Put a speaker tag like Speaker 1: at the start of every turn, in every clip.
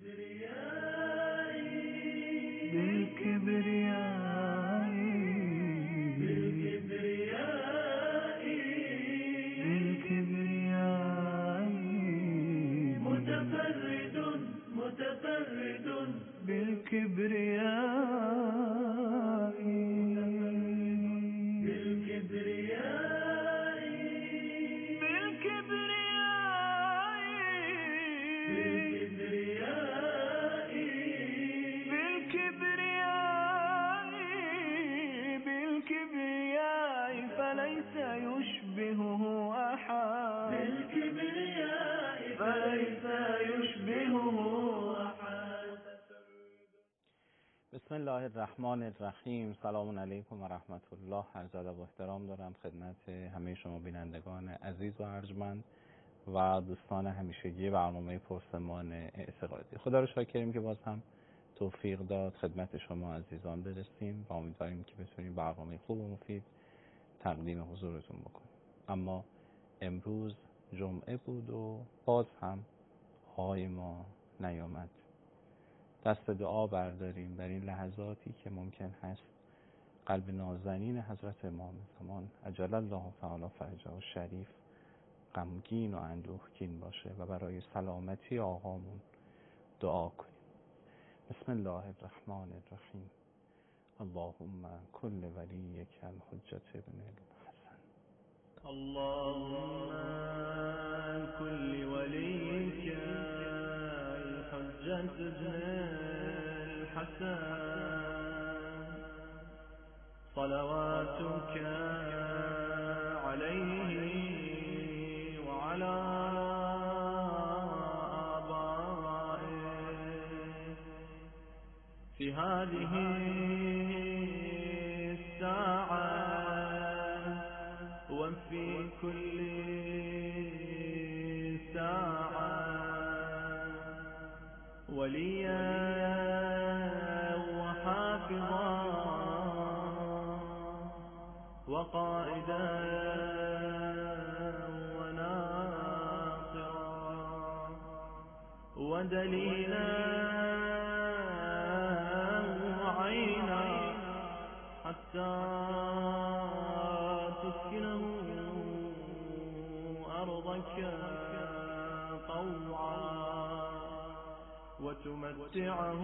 Speaker 1: فليس يشبهه أحد فليس يشبهه أحد.
Speaker 2: بسم الله الرحمن الرحیم. سلام علیکم و رحمت الله. عرض ادب و احترام دارم خدمت همه شما بینندگان عزیز و ارجمند و دوستان همیشگی برنامه پرسمان اعتقادی. خدا رو شاکریم که باز هم توفیق داد خدمت شما عزیزان برسیم و امیدواریم که بتونیم برنامه خوب و مفید تقدیم حضورتون بکنیم. اما امروز جمعه بود و باز هم آقای ما نیامد. دست دعا برداریم در این لحظاتی که ممکن هست قلب نازنین حضرت امام زمان عجل الله تعالی فرجه و شریف غمگین و اندوهگین باشه و برای سلامتی آقامون دعا کنیم. بسم الله الرحمن الرحیم. اللهم کل ولیک الحجة ابن الحسن.
Speaker 1: اللهم كل وليك الحجة ابن الحسن صلواتك عليه وعلى آبائه في هذه الساعة وفي كل ساعة وليا وحافظا وقائدا وناصرا ودليلا وعينا حتى تسكنه أرضك طوعا وتمتعه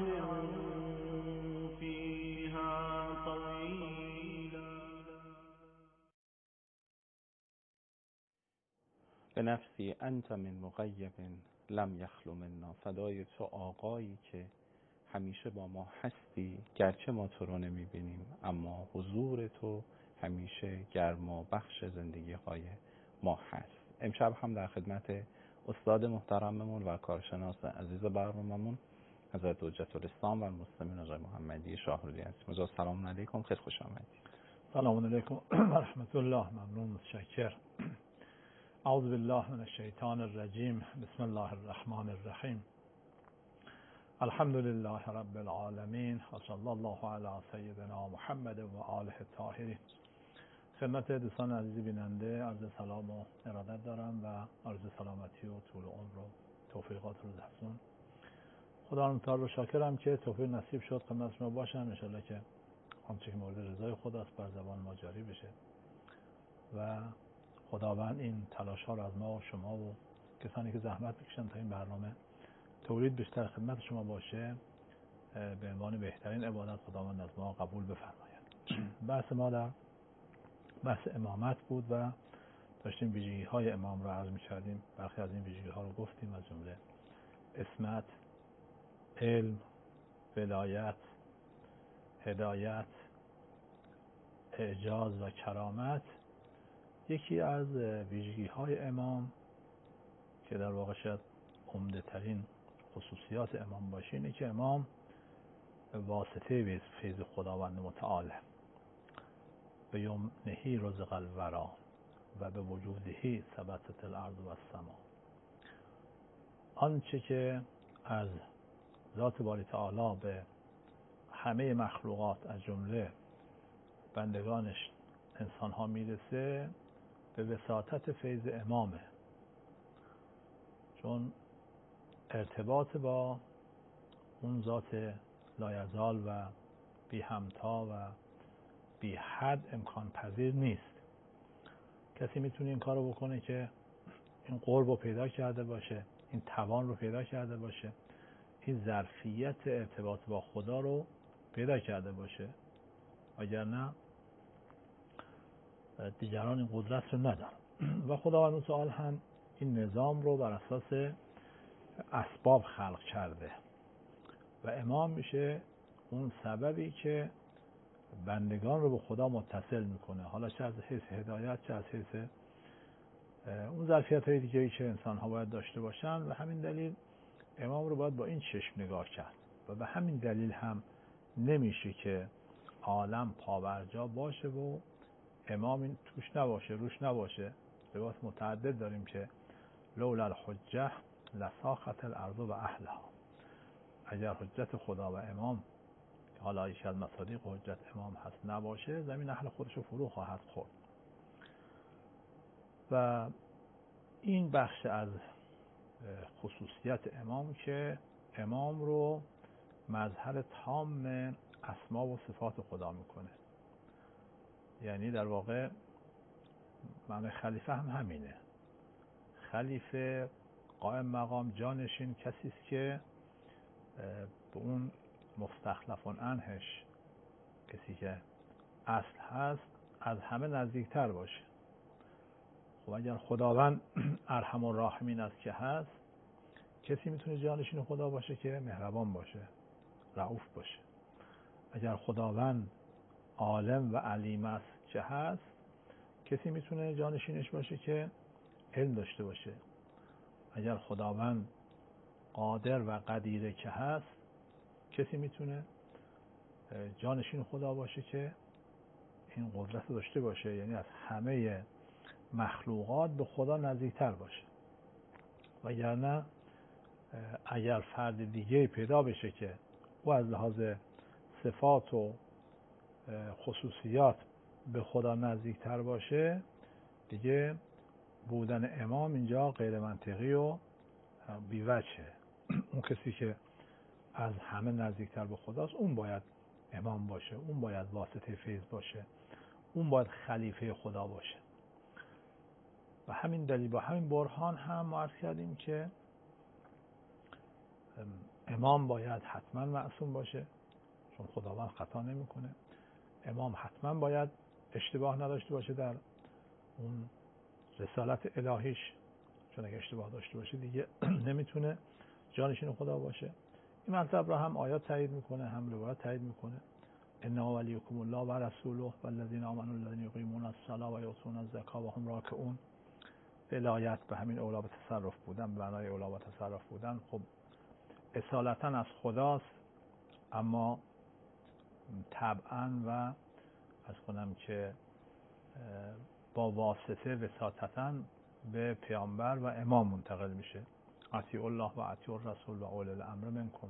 Speaker 1: فيها طويلا.
Speaker 2: به نفسی انت من مغیب لم یخلو منا. فدای تو آقایی که همیشه با ما هستی گرچه ما تو رو نمیبینیم، اما حضور تو همیشه گرما بخش زندگی های ما هست. امشب هم در خدمت استاد محترممون و کارشناس عزیز برناممون حضرت حجت الاسلام و المسلمین آقای محمدی شاهرودی هستیم. سلام علیکم، خیلی خوش آمدید.
Speaker 3: سلام علیکم و رحمت الله. ممنون، متشکر. اعوذ بالله من الشیطان الرجیم. بسم الله الرحمن الرحیم. الحمد لله رب العالمین و صلی الله علی سیدنا محمد و آله الطاهرین. خدمت دوستان عزیز بیننده عرض سلام و ارادت دارم و عرض سلامتی و طول عمر و توفیقات رو دستون. خدا متعال رو شاکرم که توفیق نصیب شد خدمت شما باشم. ان شاءالله که آنچه که مورد رضای خداست بر زبان ما جاری بشه و خداوند این تلاش ها رو از ما و شما و کسانی که زحمت میکشن تا این برنامه تولید بیشتر خدمت شما باشه به عنوان بهترین عبادت خداوند از ما قبول بفرماید. بحث ما در بحث امامت بود و داشتیم ویژگی های امام رو عرض می‌کردیم. برخی از این ویژگی ها رو گفتیم، از جمله عصمت، علم، ولایت، هدایت، اعجاز و کرامت. یکی از ویژگی های امام که در واقع شاید عمده ترین خصوصیات امام باشه اینه که امام واسطه فیض خداوند متعاله. به یمنهی رزق الورا و به وجودهی ثبتت الارض و السما. آنچه که از ذات باری تعالی به همه مخلوقات از جمله بندگانش انسان ها میرسه به وساطت فیض امامه، چون ارتباط با اون ذات لایزال و بی همتا و بی حد امکان پذیر نیست. کسی میتونه این کارو بکنه که این قرب رو پیدا کرده باشه، این توان رو پیدا کرده باشه، این ظرفیت ارتباط با خدا رو پیدا کرده باشه، وگرنه دیگران این قدرت رو ندارن. و خداوند متعال هم این نظام رو بر اساس اسباب خلق کرده و امام میشه اون سببی که بندگان رو به خدا متصل میکنه، حالا چه از حیث هدایت چه از حیث اون ظرفیت های دیگه‌ای که انسان ها باید داشته باشن. و همین دلیل امام رو باید با این چشم نگاه کرد و به همین دلیل هم نمیشه که عالم پابرجا باشه و امام این توش نباشه، روش نباشه. روایات متعدد داریم که لولا الحجه لساخت الارض و اهلها. اگر حجت خدا و امام که حالا یکی از مصادیق حجت امام هست نباشه، زمین اهل خودش رو فرو خواهد خورد. و این بخش از خصوصیت امام که امام رو مظهر تام اسما و صفات خدا میکنه. یعنی در واقع معنی خلیفه هم همینه. خلیفه قائم مقام جانشین کسی است که به اون مستخلفون عنهش، کسی که اصل هست، از همه نزدیکتر باشه. خب اگر خداوند ارحم الراحمین است که هست، کسی میتونه جانشین خدا باشه که مهربان باشه، رؤوف باشه. اگر خداوند عالم و علیم است که هست، کسی میتونه جانشینش باشه که علم داشته باشه. اگر خداوند قادر و قدیره که هست، کسی میتونه جانشین خدا باشه که این قدرت داشته باشه، یعنی از همه مخلوقات به خدا نزدیکتر باشه. وگرنه اگر فرد دیگه پیدا بشه که او از لحاظ صفات و خصوصیات به خدا نزدیکتر باشه، دیگه بودن امام اینجا غیر منطقی و بی‌وجهه. اون کسی که از همه نزدیکتر به خداست، اون باید امام باشه، اون باید واسطه فیض باشه، اون باید خلیفه خدا باشه. و همین دلیل با همین برهان هم ما عرض کردیم که امام باید حتما معصوم باشه، چون خداوند خطا نمیکنه. امام حتما باید اشتباه نداشته باشه در اون رسالت الهیش، چون اگه اشتباه داشته باشه دیگه نمیتونه جانشین خدا باشه. این مطلب را هم آیات تایید میکنه، هم روایات تایید میکنه. انا ولیکم الله و رسوله والذین آمنوا الذین یقیمون الصلاة و یؤتون الزکاة و هم راکعون. ولایت به همین اولا به تصرف بودن، به معنای اولا به تصرف بودن، خب اصالتا از خداست، اما طبعا و از کنم که با واسطه وساطتا به پیامبر و امام منتقل میشه. اطیعوا الله و اطیعوا الرسول و اولی الامر منکم.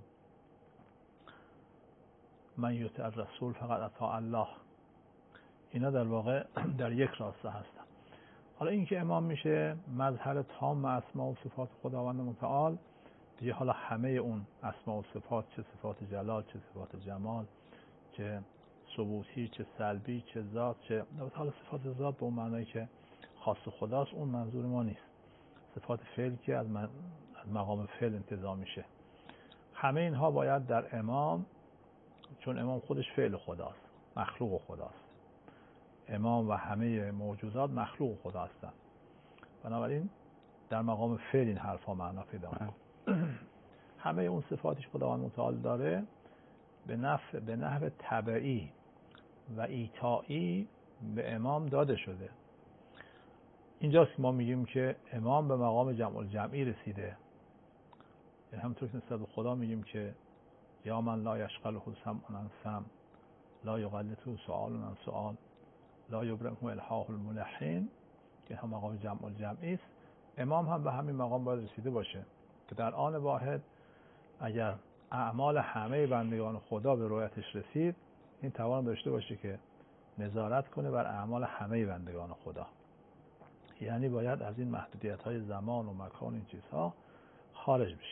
Speaker 3: من یطع الرسول فقط اطاع الله. اینا در واقع در یک راسته هستن. حالا این که امام میشه مظهر تام اسما و صفات خداوند متعال، دیگه حالا همه اون اسما و صفات، چه صفات جلال، چه صفات جمال، چه ثبوتی، چه سلبی، چه ذات، چه حالا صفات ذات به اون معنایی که خاص خداست، اون منظور ما نیست. صفات فعل که از مقام فعل انتزاع میشه، همه اینها باید در امام، چون امام خودش فعل خداست، مخلوق خداست. امام و همه موجودات مخلوق خدا هستند. بنابراین در مقام فعل این حرفا معنا پیدا میکنه. همه اون صفاتش خداوند متعال داره به نحو تبعی و ایتایی به امام داده شده. اینجاست که ما میگیم که امام به مقام جمع الجمعی رسیده. یعنی همونطور که نسبت به خدا میگیم که یا من لا یشغله سمع عن سمع لا یغلطه سؤال عن سؤال لا یبرمه الحاح الملحین، که هم مقام جمع الجمعی است. امام هم به همین مقام باید رسیده باشه که در آن واحد اگر اعمال همه بندگان خدا به رویتش رسید، این توان داشته باشه که نظارت کنه بر اعمال همه بندگان خدا. یعنی باید از این محدودیت‌های زمان و مکان این چیزها خارج بشه.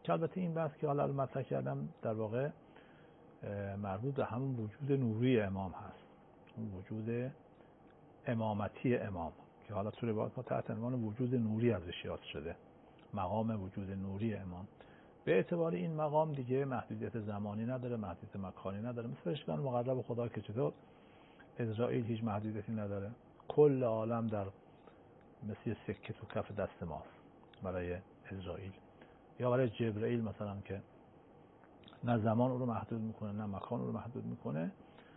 Speaker 3: که البته این بحث که حالا مطرح کردم در واقع مربوط به همون وجود نوری امام هست، اون وجود امامتی امام که حالا تو روایات ما تحت عنوان وجود نوری ازش یاد شده، مقام وجود نوری امام. به اعتبار این مقام دیگه محدودیت زمانی نداره، محدودیت مکانی نداره، مثل فرشتگان مقرب خدا که چطور اسرائیل هیچ محدودیتی نداره، کل عالم در مثل سکه تو کف دست ماست برای اسرائیل، یا برای جبرئیل مثلا که نه زمان او رو محدود میکنه نه مکان او رو محدود میکنه.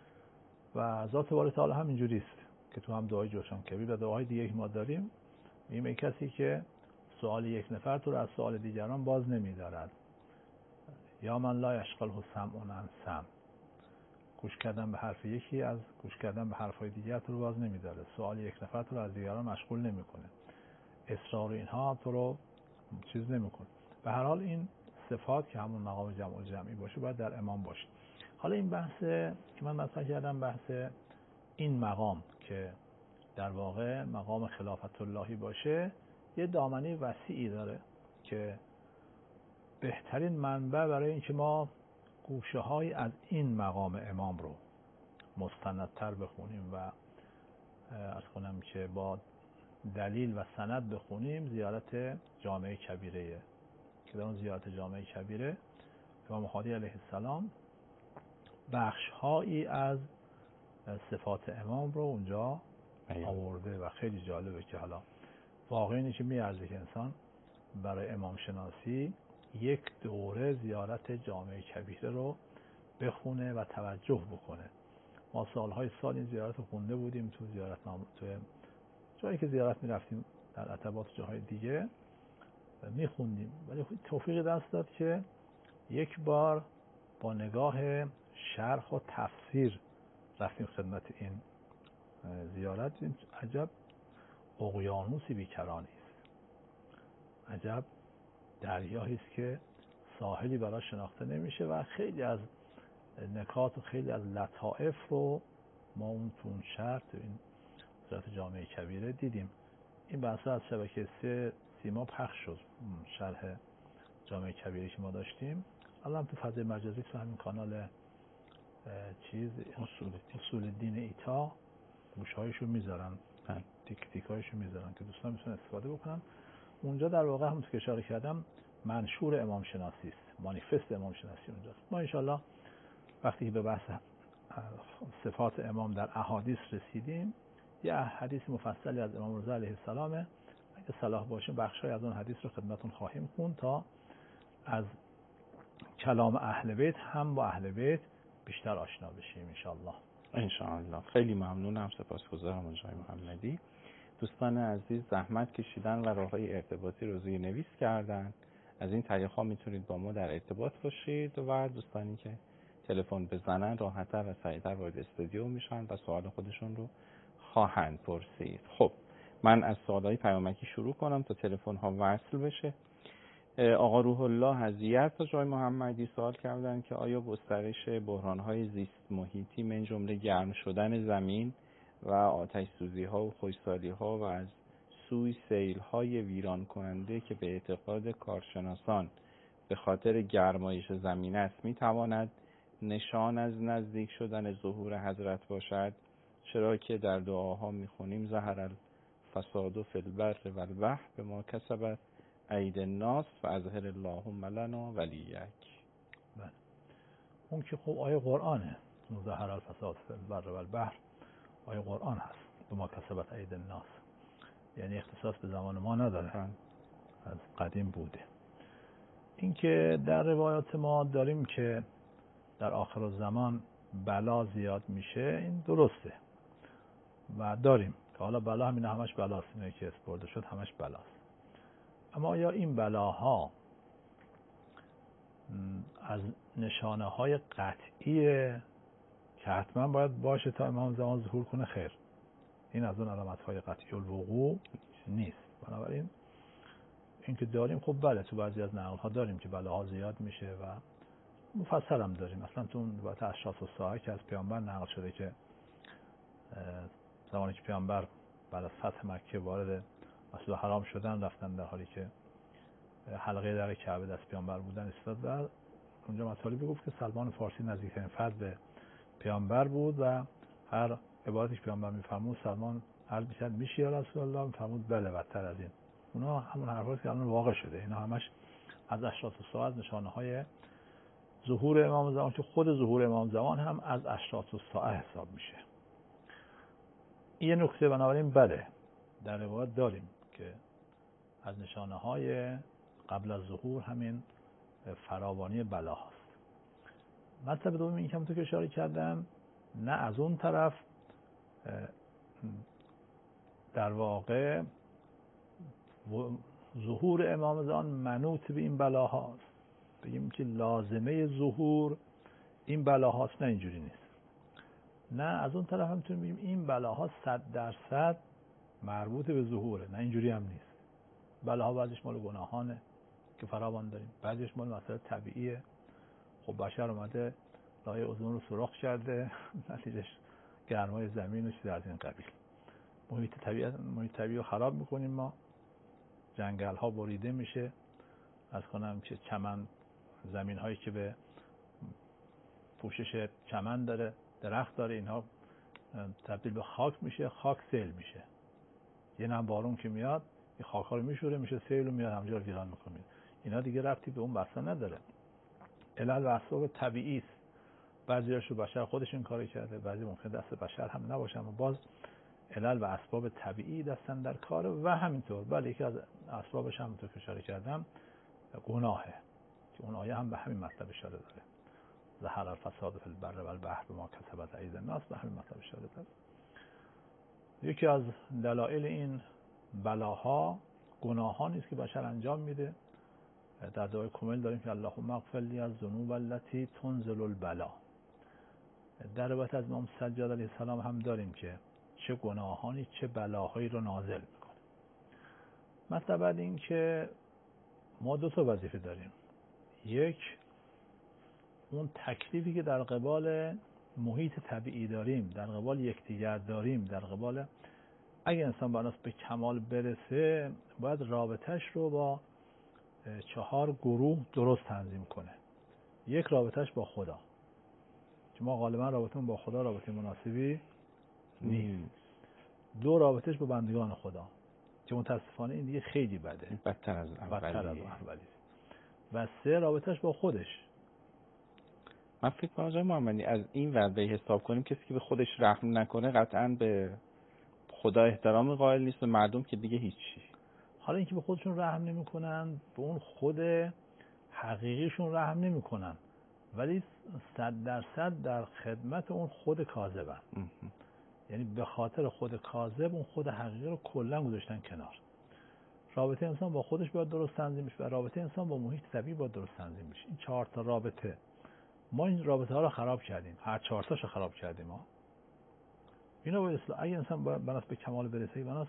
Speaker 3: و ذات باری تعالی هم اینجوری است که تو هم دعای جوشان کبیر و دعای دیگه که ما داریم میگیم کسی که سوال یک نفر تو رو از سوال دیگران باز نمیدارد، یا من لا یشغله سمع عن سمع، گوش کردن به حرف یکی از گوش کردن به حرفای دیگر تو رو باز نمیداره، سوال یک نفر تو رو از دیگران مشغول نمیکنه، اصرار اینها تو رو چیز نمیکنه. به هر حال این صفات که همون مقام جمع و جمعی باشه باید در امام باشه. حالا این بحث که من مثلا کردم، بحث این مقام که در واقع مقام خلافت اللهی باشه یه دامنه وسیعی داره که بهترین منبع برای اینکه ما گوشه های از این مقام امام رو مستندتر بخونیم و از کنم که با دلیل و سند بخونیم زیارت جامع کبیره، که در اون زیارت جامع کبیره امام مهدی علیه السلام بخش هایی از صفات امام رو اونجا آورده و خیلی جالبه که حالا واقعا اینکه میارزه که انسان برای امام شناسی یک دوره زیارت جامع کبیره رو بخونه و توجه بکنه. ما سالهای سال این زیارت رو خونده بودیم تو زیارتنامه، تو جایی که زیارت میرفتیم در عتبات جاهای دیگه میخوندیم، ولی توفیق دست داد که یک بار با نگاه شرح و تفسیر رفتیم خدمت این زیارت. این عجب اقیانوسی بیکرانی است، عجب دریایی است که ساحلی برای شناخته نمیشه و خیلی از نکات و خیلی از لطائف رو ما اون تو اون شرح تو این زیارت جامع کبیره دیدیم. این بحث از شبکه 3 سیما پخش شد، شرح جامع کبیره که ما داشتیم. الان تو فضای مجازی تو همین کانال اصول دین ایتا گوشهایشو میذارن، تیک تیکایشو میذارن که دوستان میتونن استفاده بکنن. اونجا در واقع همونطور که اشاره کردم منشور امام شناسی است، مانیفست امام شناسی اونجاست. ما انشالله وقتی که به بحث صفات امام در احادیث رسیدیم، یه حدیث مفصلی از امام رضا علیه السلام اگه صلاح باشه بخشای از اون حدیث رو خدمتون خواهیم خوند تا از کلام اهل بیت هم با اهل بیت بیشتر آشنا بشیم انشالله.
Speaker 2: خیلی ممنونم، سپاسگزارم آقای محمدی. دوستان عزیز زحمت کشیدن و راههای ارتباطی رو زیرنویس کردن، از این طریق‌ها میتونید با ما در ارتباط باشید و دوستانی که تلفن بزنن راحت‌تر و سریع‌تر وارد استودیو میشن و سوال خودشون رو خواهند پرسید. خب من از سوالای پیامکی شروع کنم تا تلفن‌ها وصل بشه. آقا روح الله حضیت تا جای محمدی سوال کردن که آیا گسترش بحران‌های زیست محیطی من جمله گرم شدن زمین و آتش سوزی‌ها و خشکسالی‌ها و از سوی سیل‌های ویران کننده که به اعتقاد کارشناسان به خاطر گرمایش زمین است می‌تواند نشان از نزدیک شدن ظهور حضرت باشد، چرا که در دعاها می‌خونیم ظهر الفساد فی البر و البحر بما کسبت عید الناس و اظهر اللهم لنا ولیک.
Speaker 3: بله اون که خب آیه قرآنه، ظهر الفساد فی البر و البحر آیه قرآن هست، بما کسبت عید الناس، یعنی اختصاص به زمان ما نداره، از قدیم بوده. این که در روایات ما داریم که در آخر الزمان بلا زیاد میشه، این درسته و داریم که حالا بلا همین همش بلاست، اینه که اسپرده شد همش بلاست. اما یا این بلاها از نشانه های قطعیه که حتما باید باشه تا امام زمان ظهور کنه؟ خیر، این از اون علامت های قطعی الوقوع نیست. بنابراین این که داریم خب بله، تو بعضی از نقل ها داریم که بلاها زیاد میشه و مفصل هم داریم. مثلا تو اون روایت اشراط الساعه که از پیامبر نقل شده که زمانی که پیامبر بعد از فتح مکه وارد مسجد حرام شدن، رفتن در حالی که حلقه در کعبه دست پیامبر بودن استاد و اونجا مطالبی گفت که سلمان فارسی نزدیکترین فرد به پیامبر بود و هر عبارتی که پیامبر میفرمود سلمان عرض می‌کرد میشه یا رسول الله، میفرمود بله بدتر از این. اونا همون حرفاست که الان واقع شده. اینا همش از اشراط الساعه، از نشانه‌های ظهور امام زمان که خود ظهور امام زمان هم از اشراط الساعه حساب میشه. این نکته بنابراین بله در روایت داریم که از نشانه‌های قبل از ظهور همین فراوانی بلا هست. مطلب دوم این که همونطور که اشاره کردم، نه از اون طرف در واقع ظهور امام زمان منوط به این بلا هاست، بگیم که لازمه ظهور این بلا هاست، نه اینجوری نیست. نه از اون طرف هم میتونیم بگیم این بلاها 100% مربوط به ظهوره، نه اینجوری هم نیست. بلاها بعضیش مال گناهانه که فراوان داریم، بعضیش مال مسئله طبیعیه. خب بشر اومده لایه اوزون رو سوراخ کرده، نتیجهش گرمای زمین و چیز از این قبیل. محیط طبیعی رو خراب میکنیم ما، جنگل ها بریده میشه، از کنم که چمن، زمین هایی که به پوشش چمن داره، درخت داره، اینها تبدیل به خاک میشه، خاک سیل میشه. یه نم بارون که میاد این خاک ها رو میشوره، میشه سیل و میاد همجا رو ویران میکنه. اینا دیگه ربطی به اون بحثا نداره. علل و اسباب طبیعی است. بعضیاشو بشر خودش این کارو کرده، بعضی ممکن دست بشر هم نباشه، اما باز علل و اسباب طبیعی دستن در کاره. و همینطور بله یکی از اسبابش همونطور که اشاره کردم گناهه که اون آیه هم به همین مطلب اشاره داره. ظهر الفساد فی البر و البحر بما کسبت ایدی الناس، به همین مطلب اشاره داره. یکی از دلایل این بلاها گناهانی است که بشر انجام میده. در دعای کمیل داریم که اللهم اغفر لی الذنوب التي تنزل البلا. در روایت از امام سجاد علیه السلام هم داریم که چه گناهانی چه بلاهایی رو نازل میکنه. مطلب بعد این که ما دو تا وظیفه داریم. یک، اون تکلیفی که در قبال محیط طبیعی داریم، در قبال یکدیگر داریم، در قبال اگه انسان بناس به کمال برسه باید رابطهش رو با 4 گروه درست تنظیم کنه. یک، رابطهش با خدا، که ما غالبا رابطمون با خدا رابطه مناسبی نیست. 2، رابطهش با بندگان خدا که متاسفانه این دیگه خیلی بده،
Speaker 2: بدتر از اولی.
Speaker 3: و 3، رابطهش با خودش.
Speaker 2: من فکر کنم آقای محمدی از این ور به حساب کنیم کسی که به خودش رحم نکنه قطعاً به خدا احترام قائل نیست، به مردم که دیگه هیچی.
Speaker 3: حالا اینکه به خودشون رحم نمی‌کنن، به اون خود حقیقیشون رحم نمی‌کنن، ولی 100% در خدمت اون خود کاذبن. یعنی به خاطر خود کاذب اون خود حقیقی رو کلا گذاشتن کنار. رابطه انسان با خودش باید درست تنظیم بشه و رابطه انسان با محیط طبیعی باید درست تنظیم بشه. این 4 تا رابطه، ما این رابطه ها رو خراب کردیم، هر 4 تاشو خراب کردیم ما. اینا باید اصلاح. اگه انسان بناس به کمال برسه، بناس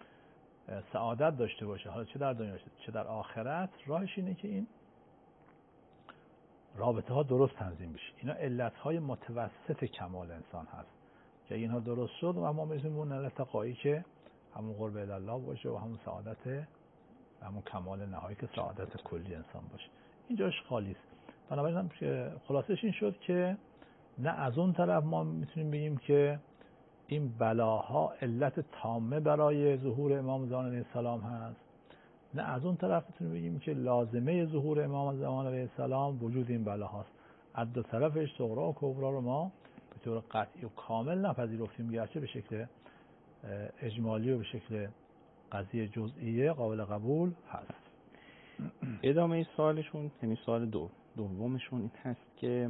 Speaker 3: سعادت داشته باشه، حالا چه در دنیا چه در آخرت، راهش اینه که این رابطه ها درست تنظیم بشه. اینا علت های متوسط کمال انسان هست که اینها درست شد و ما میرسیم به اون علت قایی که همون قرب الله باشه و همون سعادت و همون کمال نهایی که سعادت کلی انسان باشه. اینجاش خالی است. بنابراین خلاصش این شد که نه از اون طرف ما میتونیم بگیم که این بلاها علت تامه برای ظهور امام زمان علیه السلام هست، نه از اون طرف میتونیم بگیم که لازمه ظهور امام زمان علیه السلام وجود این بلاهاست. از دو طرفش صغرا و کبرا رو ما به طور قطعی و کامل نپذیرفتیم، گرچه به شکل اجمالی و به شکل قضیه جزئیه قابل قبول هست.
Speaker 2: ادامه سوالشون، یعنی سوال دومشون این هست که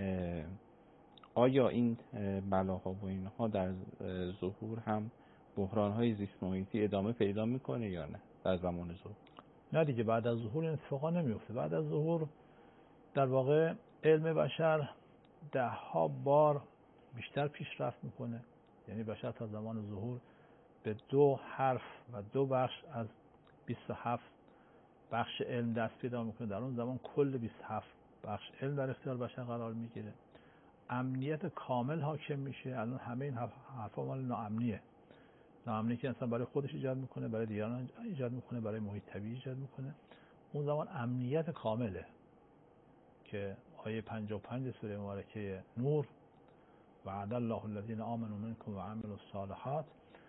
Speaker 2: آیا این بلاها و اینها در ظهور هم بحران‌های زیست محیطی ادامه پیدا میکنه یا نه در زمان ظهور؟
Speaker 3: نه دیگه، بعد از ظهور این اتفاقا نمیفته. بعد از ظهور در واقع علم بشر 10 بار بیشتر پیشرفت میکنه. یعنی بشر تا زمان ظهور به 2 حرف و 2 بخش از 27 بخش علم دست پیدا میکنه. در اون زمان کل 27 بخش علم در اختیار بشر قرار میگیره. امنیت کامل حاکم میشه. الان همه این حرفا مال ناامنیه که انسان برای خودش ایجاد میکنه، برای دیگران ایجاد میکنه، برای محیط طبیعی ایجاد میکنه. اون زمان امنیت کامله که آیه 55 سوره مبارکه نور وعد الله الذين آمنوا منكم وعملوا الصالحات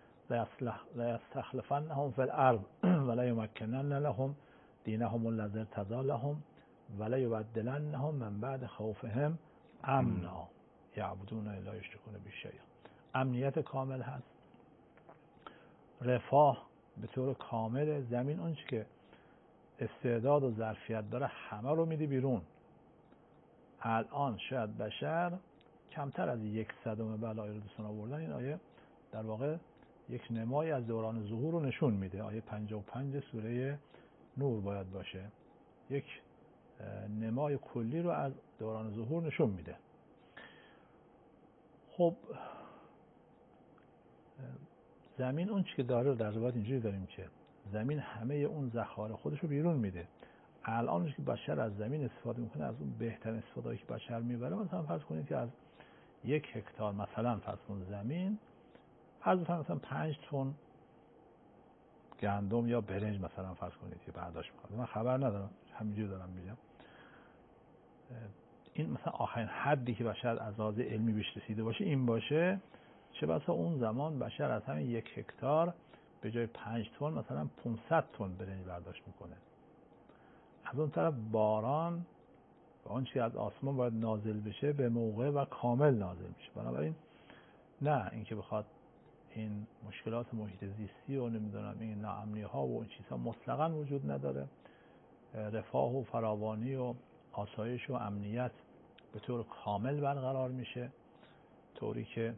Speaker 3: ليستخلفنهم في الأرض وليمكنن لهم دينهم الذي ارتضى لهم وليبدلنهم من بعد خوفهم امنا یعبدون لا یشرکون به شیئا. امنیت کامل هست، رفاه به طور کامل، زمین اون چی که استعداد و ظرفیت داره همه رو میده بیرون. الان شاید بشر کمتر از 1/100 بلای رو دوستان آوردن. این آیه در واقع یک نمای از دوران ظهور رو نشون میده. آیه 55 سوره نور باید باشه، یک نمای کلی رو از دوران ظهور نشون میده. خب زمین اون چی که داره در روایت اینجوری داریم که زمین همه اون ذخایر خودش رو بیرون میده. الان که بشر از زمین استفاده میکنه، از اون بهترین استفاده‌ای که بشر میبره، مثلا فرض کنید که از 1 هکتار مثلا فرض کنید زمین، فرض کنید مثلا 5 تن گندم یا برنج مثلا فرض کنید که برداشت میکنه. من خبر ندارم، همینجوری دارم میگم. این مثلا آخرین حدی که بشر از لحاظ علمی بهش رسیده باشه این باشه، چه بسا اون زمان بشر از همین 1 هکتار به جای 5 تن مثلا 500 تن برنج برداشت میکنه. از اون طرف باران و آن چی از آسمان باید نازل بشه به موقع و کامل نازل میشه. بنابراین نه اینکه بخواد این مشکلات محیط زیستی و نمیدونم این ناامنی ها و این چیزها مطلقاً وجود نداره. رفاه و فراوانی و آسایش و امنیت به طور کامل برقرار میشه، طوری که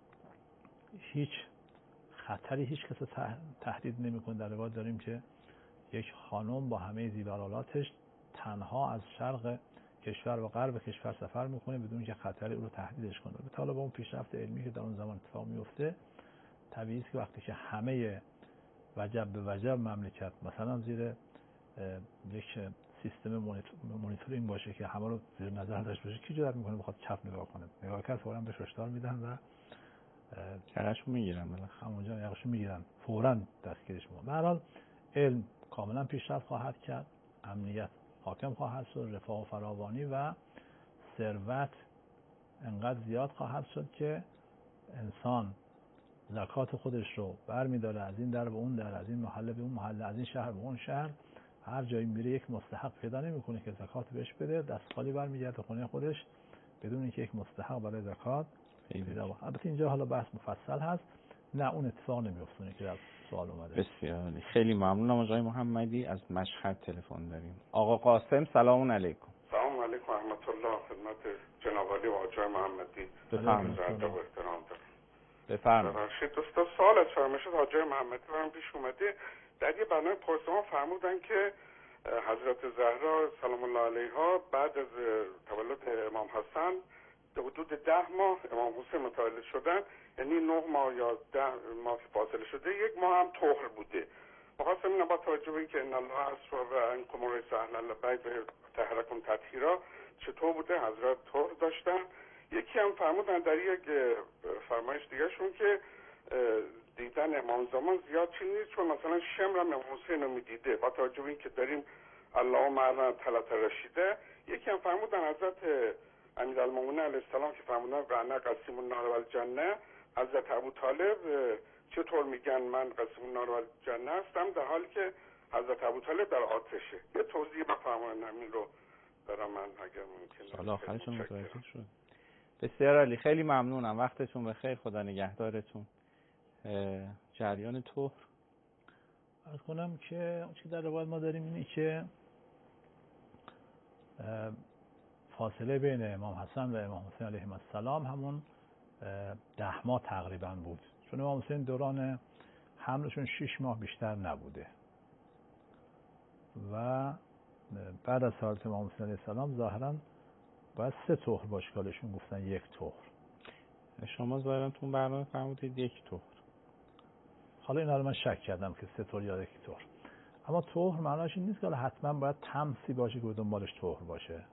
Speaker 3: هیچ خطری هیچ کس تهدید نمیکنه. در روایت داریم که یک خانم با همه زیورالاتش تنها از شرق کشور و غرب کشور سفر میکنه بدون که خطری او رو تهدیدش کنه. به طالب اون پیشرفت علمی که در اون زمان اتفاق میفته، طبیعی است که وقتی که همه وجب به وجب مملکت مثلا زیر یک سیستم مانیتورینگ باشه که همه رو زیر نظر داشته باشه، کی جرئت میکنه بخواد چپ نگاه کنه؟ نگاه کرد فوراً بهش هشدار میدن و
Speaker 2: یقه‌شو میگیرن،
Speaker 3: همونجا یقه‌شو میگیرن، فوراً دستگیرش میکنن. به هر حال علم کاملا پیشرفت خواهد کرد، امنیت حاکم خواهد شد، رفاه و فراوانی و ثروت انقدر زیاد خواهد شد که انسان زکات خودش رو برمی‌داره از این در به اون در، از این محله به اون محله، از این شهر به اون شهر، هر جایی میره یک مستحق پیدا نمی‌کنه که زکات بهش بده، دست خالی برمیگرده خونه خودش بدون اینکه یک مستحق برای زکات پیدا بکنه. البته اینجا حالا بحث مفصل هست، نه اون اتفاق نمی‌افته که در سوال اومده.
Speaker 2: بسیار عالی، خیلی ممنونم آقای محمدی. از مشهد تلفن داریم. آقا قاسم سلام علیکم.
Speaker 4: سلام علیکم و رحمت الله. خدمت جناب عالی و آقای محمدی
Speaker 2: بفرمایید.
Speaker 4: و احترام دارم.
Speaker 2: بفرمایید.
Speaker 4: ببخشید دوستا، سوال از فرمایشات آقای محمدی برام پیش اومده. در یه برنامه پرسمان فرمودن که حضرت زهرا سلام الله علیها بعد از تولد امام حسن به حدود 10 ماه امام حسین متولد شدن، یعنی 9 ماه یا 10 ماه فاصله شده، 1 ماه هم طهر بوده. خواستم اینو با توجه به اینکه ان الله اسر و انکم رسول الله بیت طهرکم تطهیرا چطور بوده حضرت طهر داشتن. یکی هم فرمودن در یک فرمایش دیگه شون که دیدن امام زمان زیاد چیز نیست، چون مثلا شمر هم امام حسین رو میدیده با توجه به اینکه داریم اللهم معنا طلعت رشیده. یکی هم فرمودن حضرت امیرالمومنین علیه السلام که فرمودن قنا قسیم النار و الجنه، حضرت ابو طالب چطور میگن من قسیم النار و الجنه هستم در حالی که حضرت ابو طالب در آتشه. یه توضیح بفرمایید همین رو برای من اگر ممکنه.
Speaker 2: حالا آخرشون متوجه شد. بسیار عالی، خیلی ممنونم. وقتتون بخیر، خدا نگهدارتون. جریان طهر
Speaker 3: عرض کنم که اون چیزی در روایت ما داریم اینه که فاصله بین امام حسن و امام حسین علیهم السلام همون 10 ماه تقریبا بود، چون امام حسین دوران حملشون 6 ماه بیشتر نبوده و بعد از حضرت امام حسین علیه السلام ظاهرا باید 3 طهر باشه، کالشون گفتن 1 طهر.
Speaker 2: شما ظاهرا تو برنامه فرمودید 1 طهر.
Speaker 3: حالا این حالا من شک کردم که 3 طهر یا 1 طهر. اما طهر معناش این نیست که حتما باید تمسی باشه که دنبالش طهر باشه.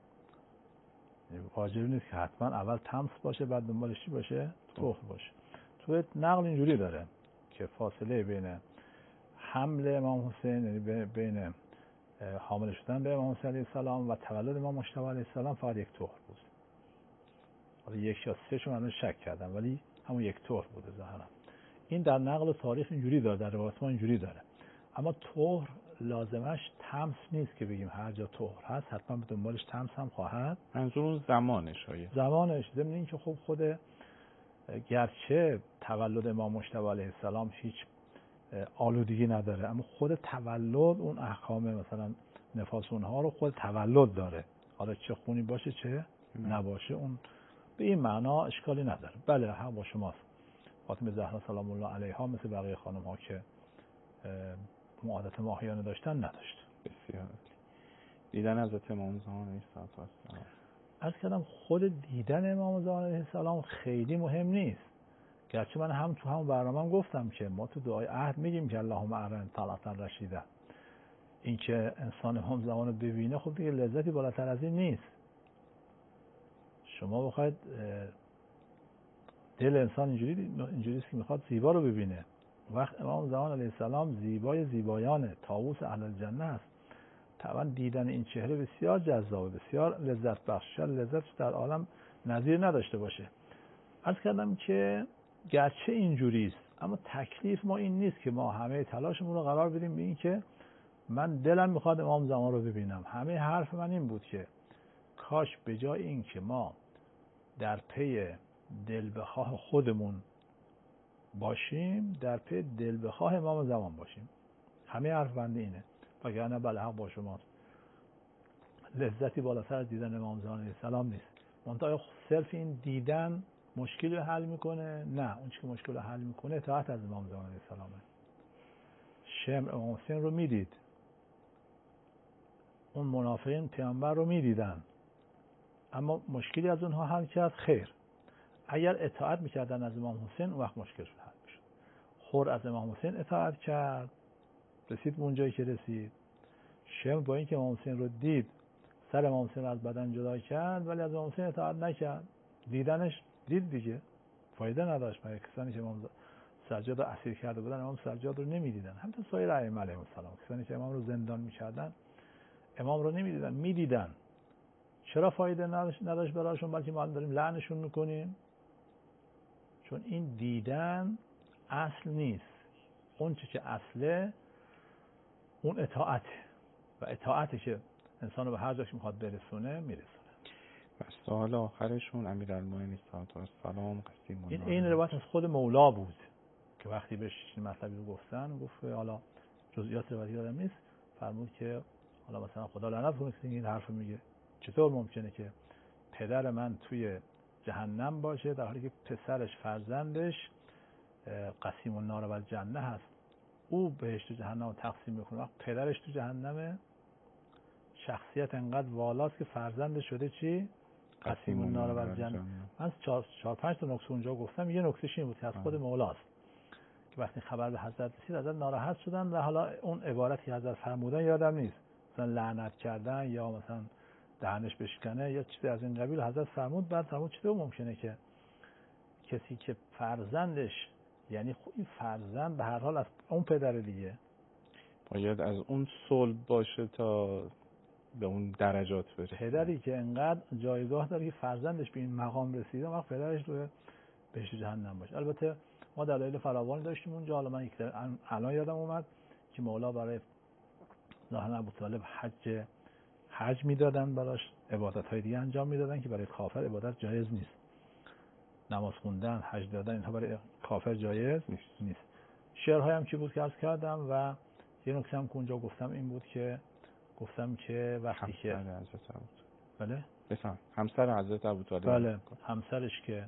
Speaker 3: واجبی نیست که حتما اول تمس باشه بعد دنبالش چی باشه؟ طهر باشه. تو نقل اینجوری داره که فاصله بین حمل امام حسین، یعنی بین حامل شدن به امام حسین علیه السلام و تولد امام مجتبی علیه السلام فقط یک طهر بود. حالا یک یا سه شون من شک کردم ولی همون یک طهر بوده ظاهرا. این در نقل تاریخ اینجوری داره، در روایت ما اینجوری داره. اما طهر لازمش تمس نیست که بگیم هر جا طهر هست حتما به دنبالش تمس هم خواهد.
Speaker 2: منظور اون زمانش
Speaker 3: زمانش ضمن این که خب خود گرچه تولد امام مجتبی علیه السلام هیچ آلودگی نداره اما خود تولد اون احکام مثلا نفاس اونها رو خود تولد داره، حالا چه خونی باشه چه نباشه اون به این معنا اشکالی نداره. بله حق با شماست، فاطمه زهرا سلام الله علیها مثل بقیه خانم ها که عادت ماهیانه داشتن نداشت.
Speaker 2: بسیار دیدن حضرت امام زمان علیه السلام،
Speaker 3: عرض کردم خود دیدن امام زمان علیه السلام خیلی مهم نیست، گرچه من هم تو همون برنامه گفتم که ما تو دعای عهد میگیم که اللهم ارنا طلعة رشیده، این که انسان امام زمان رو ببینه خب دیگه لذتی بالاتر از این نیست. شما بخواید دل انسان اینجوریه که میخواد زیبا رو ببینه. وقت امام زمان علیه السلام زیبای زیبایانه، طاووس اهل الجنه است. طبعا دیدن این چهره بسیار جذابه، بسیار لذت بخش، لذت در عالم نظیر نداشته باشه. عرض کردم که گرچه اینجوری است اما تکلیف ما این نیست که ما همه تلاشمون رو قرار بدیم به این که من دلم میخواد امام زمان رو ببینم. همه حرف من این بود که کاش به جای این که ما در پی دلبخواه خودمون باشیم در پی دلبخواه امام زمان باشیم. همه حرف بنده اینه. وگرنه بله حق با شماست، لذتی بالاتر از دیدن امام زمان علیه السلام نیست. منتها صرف این دیدن مشکلی رو حل میکنه؟ نه، اون چیزی که مشکل رو حل میکنه اطاعت از امام زمان علیه السلامه. شمر امام حسین رو میدید، اون منافقین پیامبر رو میدیدن اما مشکلی از اونها حل کرد؟ خیر. اگر اطاعت میکردن از امام حسین اون وقت مشکلشون حل میشد. خور از امام حسین اطاعت کرد، رسید به اونجایی که رسید. شمر با اینکه امام حسین رو دید سر امام حسین رو از بدن جدا کرد ولی از امام حسین اطاعت نکرد. دیدنش دید دیگه، فایده نداشت. برای کسانی که امام سجاد رو اسیر کرده بودن امام سجاد رو نمیدیدن. همینطور سایر ائمه علیهم السلام کسانی که امام رو زندان میکردن امام رو نمیدیدن، میدیدن. چرا فایده نداشت برایشون بلکه ما داریم لعنشون میکنیم؟ چون این دیدن اصل نیست. اون چه که اصله اون اطاعته و اطاعته که انسان رو به هر جا که میخواد برسونه میرسونه.
Speaker 2: و سوال آخرشون امیرالمومنین سلام قسیم
Speaker 3: این روایت از خود مولا بود که وقتی بهش این مطلبی رو گفتن گفت حالا جزئیات روایت یادم نیست، فرمود که حالا مثلا خدا لعنت کنه که این حرفو میگه. چطور ممکنه که پدر من توی جهنم باشه در حالی که پسرش فرزندش قسیم النار و الجنه هست؟ او بهشت و جهنم رو تقسیم میکنه وقت پدرش تو جهنمه. شخصیت انقدر والاست که فرزندش شده چی؟ قسیم النار و الجنه. من 4-5 تا نکته اونجا گفتم. یه نکتهش این بود که از خود مولاست که وقتی خبر به حضرت رسید حضرت ناراحت شدن و حالا اون عبارتی که حضرت فرمودن یادم نیست، مثلا لعنت کردن یا مثلا دهنش بشکنه یا چیزی از این قبیل حضرت فرمود. بعد فرمود چطور ممکنه که کسی که فرزندش، یعنی این فرزند به هر حال از اون پدر دیگه
Speaker 2: باید از اون صلب باشه تا به اون درجات برسه.
Speaker 3: پدری که انقدر جایگاه داره که فرزندش به این مقام رسیده وقت پدرش تو بهشت جهنم باشه. البته ما دلایل فراوانی داشتیم اونجا. حالا من الان یادم اومد که مولا برای ظاهرا ابوطالب حج میدادن، براش عبادت‌های دیگه انجام میدادن که برای کافر عبادت جایز نیست. نماز خوندن، حج دادن اینها برای کافر جایز نیست. شعرهای هم چی بود که عرض کردم و یه نکته هم که اونجا گفتم این بود که گفتم که وقتی که بله
Speaker 2: همسر حضرت ابوطالب
Speaker 3: بله همسرش که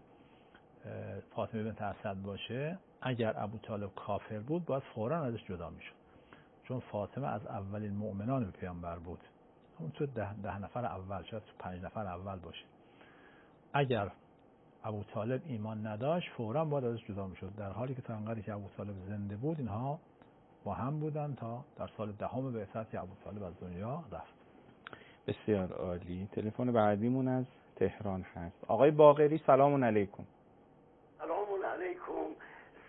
Speaker 3: فاطمه بنت اسد باشه اگر ابوطالب کافر بود باید فوراً ازش جدا میشد، چون فاطمه از اولین مؤمنان به پیامبر بود. همون تو 10 نفر اول، شاید تو 5 نفر اول باشه. اگر ابوطالب ایمان نداشت فوراً باید ازش جدا میشد، در حالی که تا انقدری که ابوطالب زنده بود اینها با هم بودن تا در سال 10 بعثت که ابوطالب از دنیا رفت.
Speaker 2: بسیار عالی. تلفن بعدیمون از تهران هست. آقای باقری سلام علیکم.
Speaker 5: سلام علیکم.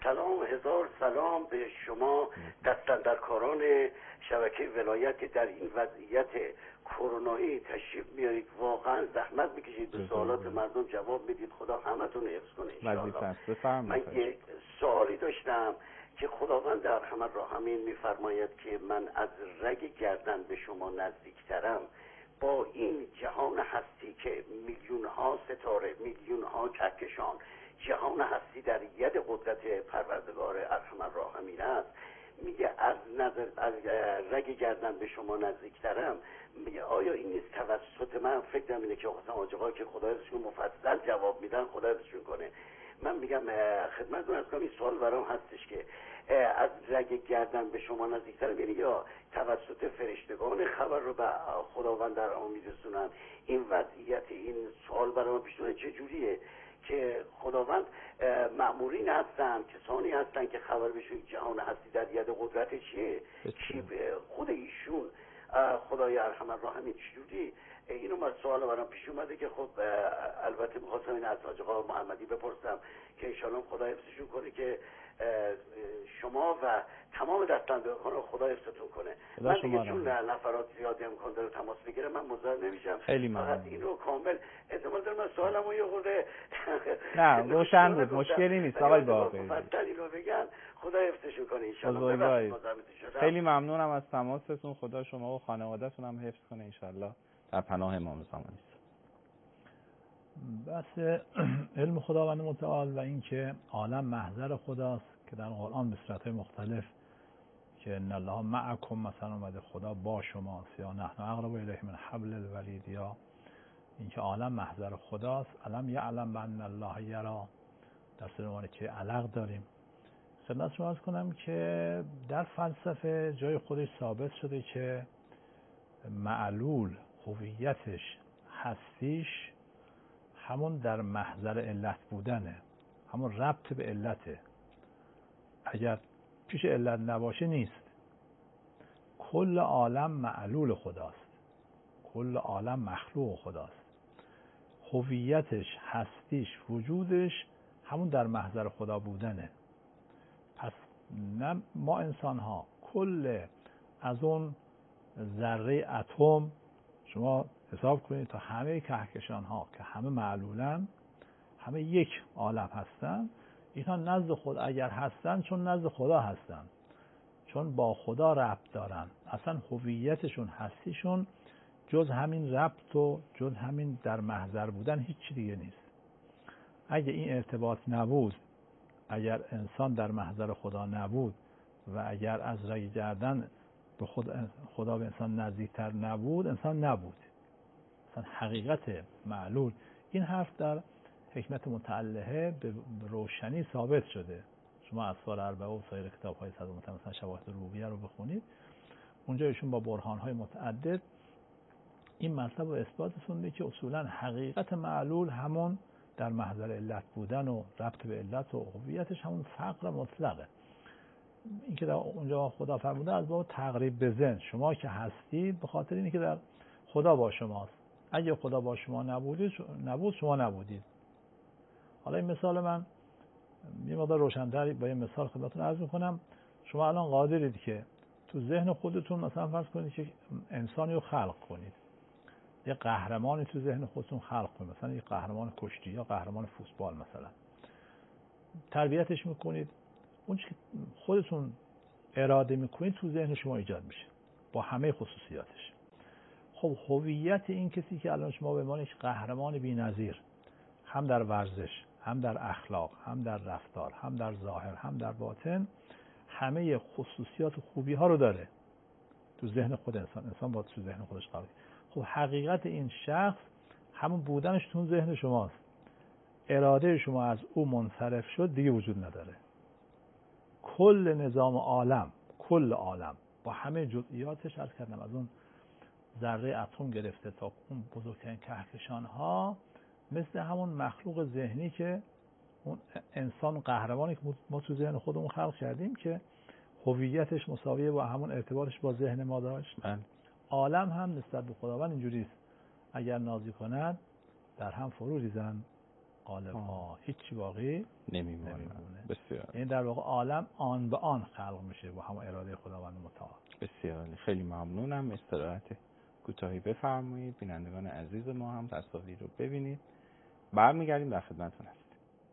Speaker 5: سلام، هزار سلام به شما دستاندرکاران شبکه ولایت که در این وضعیت کرونایی تشریف میارید. واقعا زحمت میکشید، به سوالات مردم جواب میدید. خدا همتون حفظ کنه انشاءالله. من یک سوالی داشتم که خداوند ارحم الراحمین میفرماید که من از رگ گردن به شما نزدیکترم. با این جهان هستی که میلیون ها ستاره، میلیون ها کهکشان، جهان هستی در ید قدرت پروردگار ارحم الراحمین است، میگه از رگ گردن به شما نزدیکترم. میگه آیا این نیست توسط من؟ فکرم اینه که آقا که خدا ازشون مفصل جواب میدن، خدا ازشون کنه. من میگم خدمتتون از کنم این سوال برام هستش که از رگ گردن به شما نزدیکترم، یعنی یا توسط فرشتگان خبر رو به خداوند در آن میرسونن؟ این وضعیت این سوال برام پیش اومده چه جوریه که خداوند مأمورین هستن، کسانی هستن که خبر بهشون جهان هستی در ید قدرت چیه؟ چی خود ایشون خدای ارحم الراحمین چجوری؟ اینو من سوال برام پیش اومده که خب البته می‌خواستم این از حاج آقا محمدی بپرسم که ان شاءالله خدا حفظشون کنه که شما و تمام دستاندرکاران خدا حفظتون کنه. من دیگه چون نفرات زیادی امکان داره تماس بگیره من مزاحم نمیشم.
Speaker 2: خیلی ممنون.
Speaker 5: فقط اینو کامل احتمال داره من سوالمو یه خورده
Speaker 2: نه روشن بود، مشکلی نیست آقای باقری.
Speaker 5: فقط اینو بگن خدا حفظشون کنه ان شاءالله.
Speaker 2: خیلی ممنونم از تماستون. خدا شما و خانواده‌تون هم حفظ کنه ان شاءالله. در پناه امام زمان است.
Speaker 3: بس علم خداوند متعال و اینکه عالم محضر خداست که در قرآن به صورت‌های مختلف که ان الله معکم مثلا اومده، خدا با شماست، یا نحن اقرب الیه من حبل الورید، یا اینکه عالم محضر خداست. علم یعلم بان الله یرا، در سوره که علق داریم. خدمت شما عرض کنم که در فلسفه جای خودش ثابت شده که معلول هویتش، هستیش همون در محضر علت بودنه، همون ربط به علته. اگر پیش علت نباشه نیست. کل عالم معلول خداست، کل عالم مخلوق خداست. هویتش، هستیش، وجودش همون در محضر خدا بودنه. پس نه ما انسان ها کل از اون ذره اتم شما حساب کنید تا همه کهکشان ها که همه معلولن، همه یک عالم هستن، اینها نزد خود اگر هستن چون نزد خدا هستن، چون با خدا ربط دارن. اصلا هویتشون، هستیشون جز همین ربط و جز همین در محضر بودن هیچ دیگه نیست. اگه این ارتباط نبود، اگر انسان در محضر خدا نبود و اگر از رگ گردن به خدا به انسان نزدیکتر نبود، انسان نبود. مثلا حقیقت معلول، این حرف در حکمت متعلهه به روشنی ثابت شده. شما اسفار اربعه و سایر کتاب‌های صد مثلا شواهد ربوبیه رو بخونید، اونجا ایشون با برهان‌های متعدد این مطلب رو اثبات رسونده که اصولا حقیقت معلول همون در محضر علت بودن و ربط به علت و هویتش همون فقر مطلقه. این که در اونجا خدا فرموده از باب تقریب به ذهن، شما که هستید به خاطر اینه که در خدا با شماست. اگه خدا با شما نبود شما نبودید. حالا این مثال من یه مقدار روشن‌تر با یه مثال خدمتتون عرض می‌کنم. شما الان قادرید که تو ذهن خودتون مثلا فرض کنید که انسانی رو خلق کنید، یه قهرمانی تو ذهن خودتون خلق کنید، مثلا یه قهرمان کشتی یا قهرمان فوتبال مثلا، تربیتش می‌کنید، اون چیزی که خودتون اراده می‌کنید تو ذهن شما ایجاد میشه با همه خصوصیاتش. خب هویت این کسی که الان شما به عنوان یک قهرمان بی‌نظیر، هم در ورزش، هم در اخلاق، هم در رفتار، هم در ظاهر، هم در باطن، همه خصوصیات و خوبی ها رو داره تو ذهن خود انسان با تو ذهن خودش قرار. خب حقیقت این شخص همون بودنش تو ذهن شماست. اراده شما از او منصرف شد دیگه وجود نداره. کل نظام عالم، کل عالم با همه جزئیاتش، عرض کردم از اون ذره اتم گرفته تا اون بزرگترین کهکشان ها، مثل همون مخلوق ذهنی که اون انسان قهرمانی که ما تو ذهن خودمون خلق کردیم که هویتش مساویه با همون ارتباطش با ذهن ما داشت. عالم هم نسبت به خداوند اینجوریه، اگر نازی کند در هم فرو ریزند، غالب ها هیچ باقی
Speaker 2: نمیمونه. بسیار.
Speaker 3: این در واقع عالم آن به آن خلق میشه با هم اراده خداوند متعال.
Speaker 2: بسیار خیلی ممنونم. استراحت کوتاهی بفرمایید. بینندگان عزیز ما هم تصاویر رو ببینید. برمیگردیم در خدمتتون هستیم.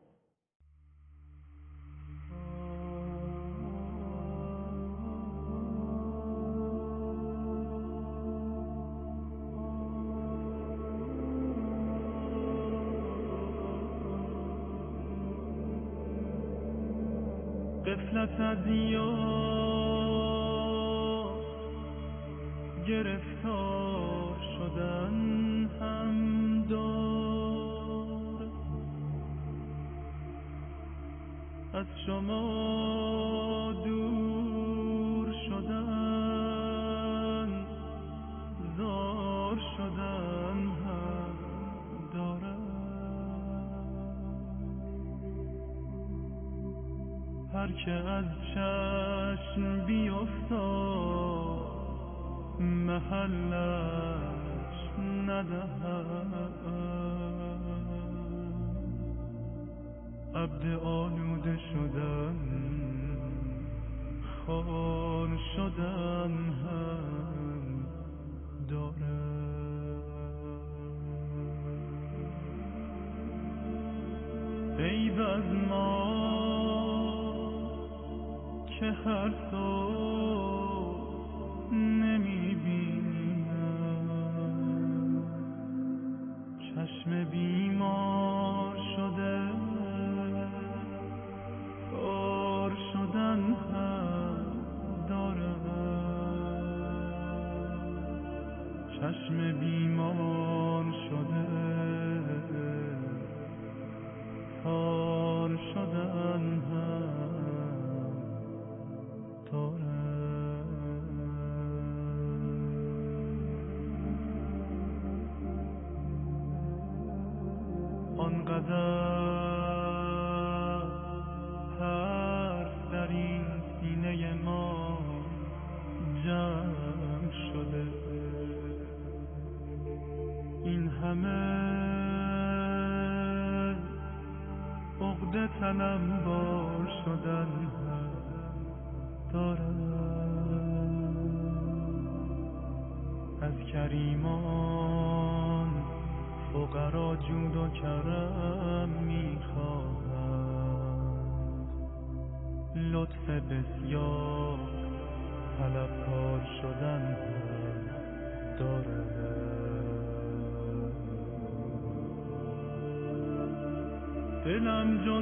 Speaker 1: غفلت از یار گرفتار شدن هم دار، از شما دور شدن زار شدن هم دارد. هر که از چشم بیفتاد محلش ندهد، عبد آلوده شدن خار شدن هم دارد. عیب از ما که هر صبح نمیبینم، چشم بیمار شده کار شدن هم دارد. چشم بیمار شده کار شدن هم آنقدر حرف در این سینه ما جمع شده، این همه عقده تنمبار شدن هم دارد. از کریمان فقرا جود و کرم میخواهند، لطف بسیار طلبکار شدن هم دارد. دلم جز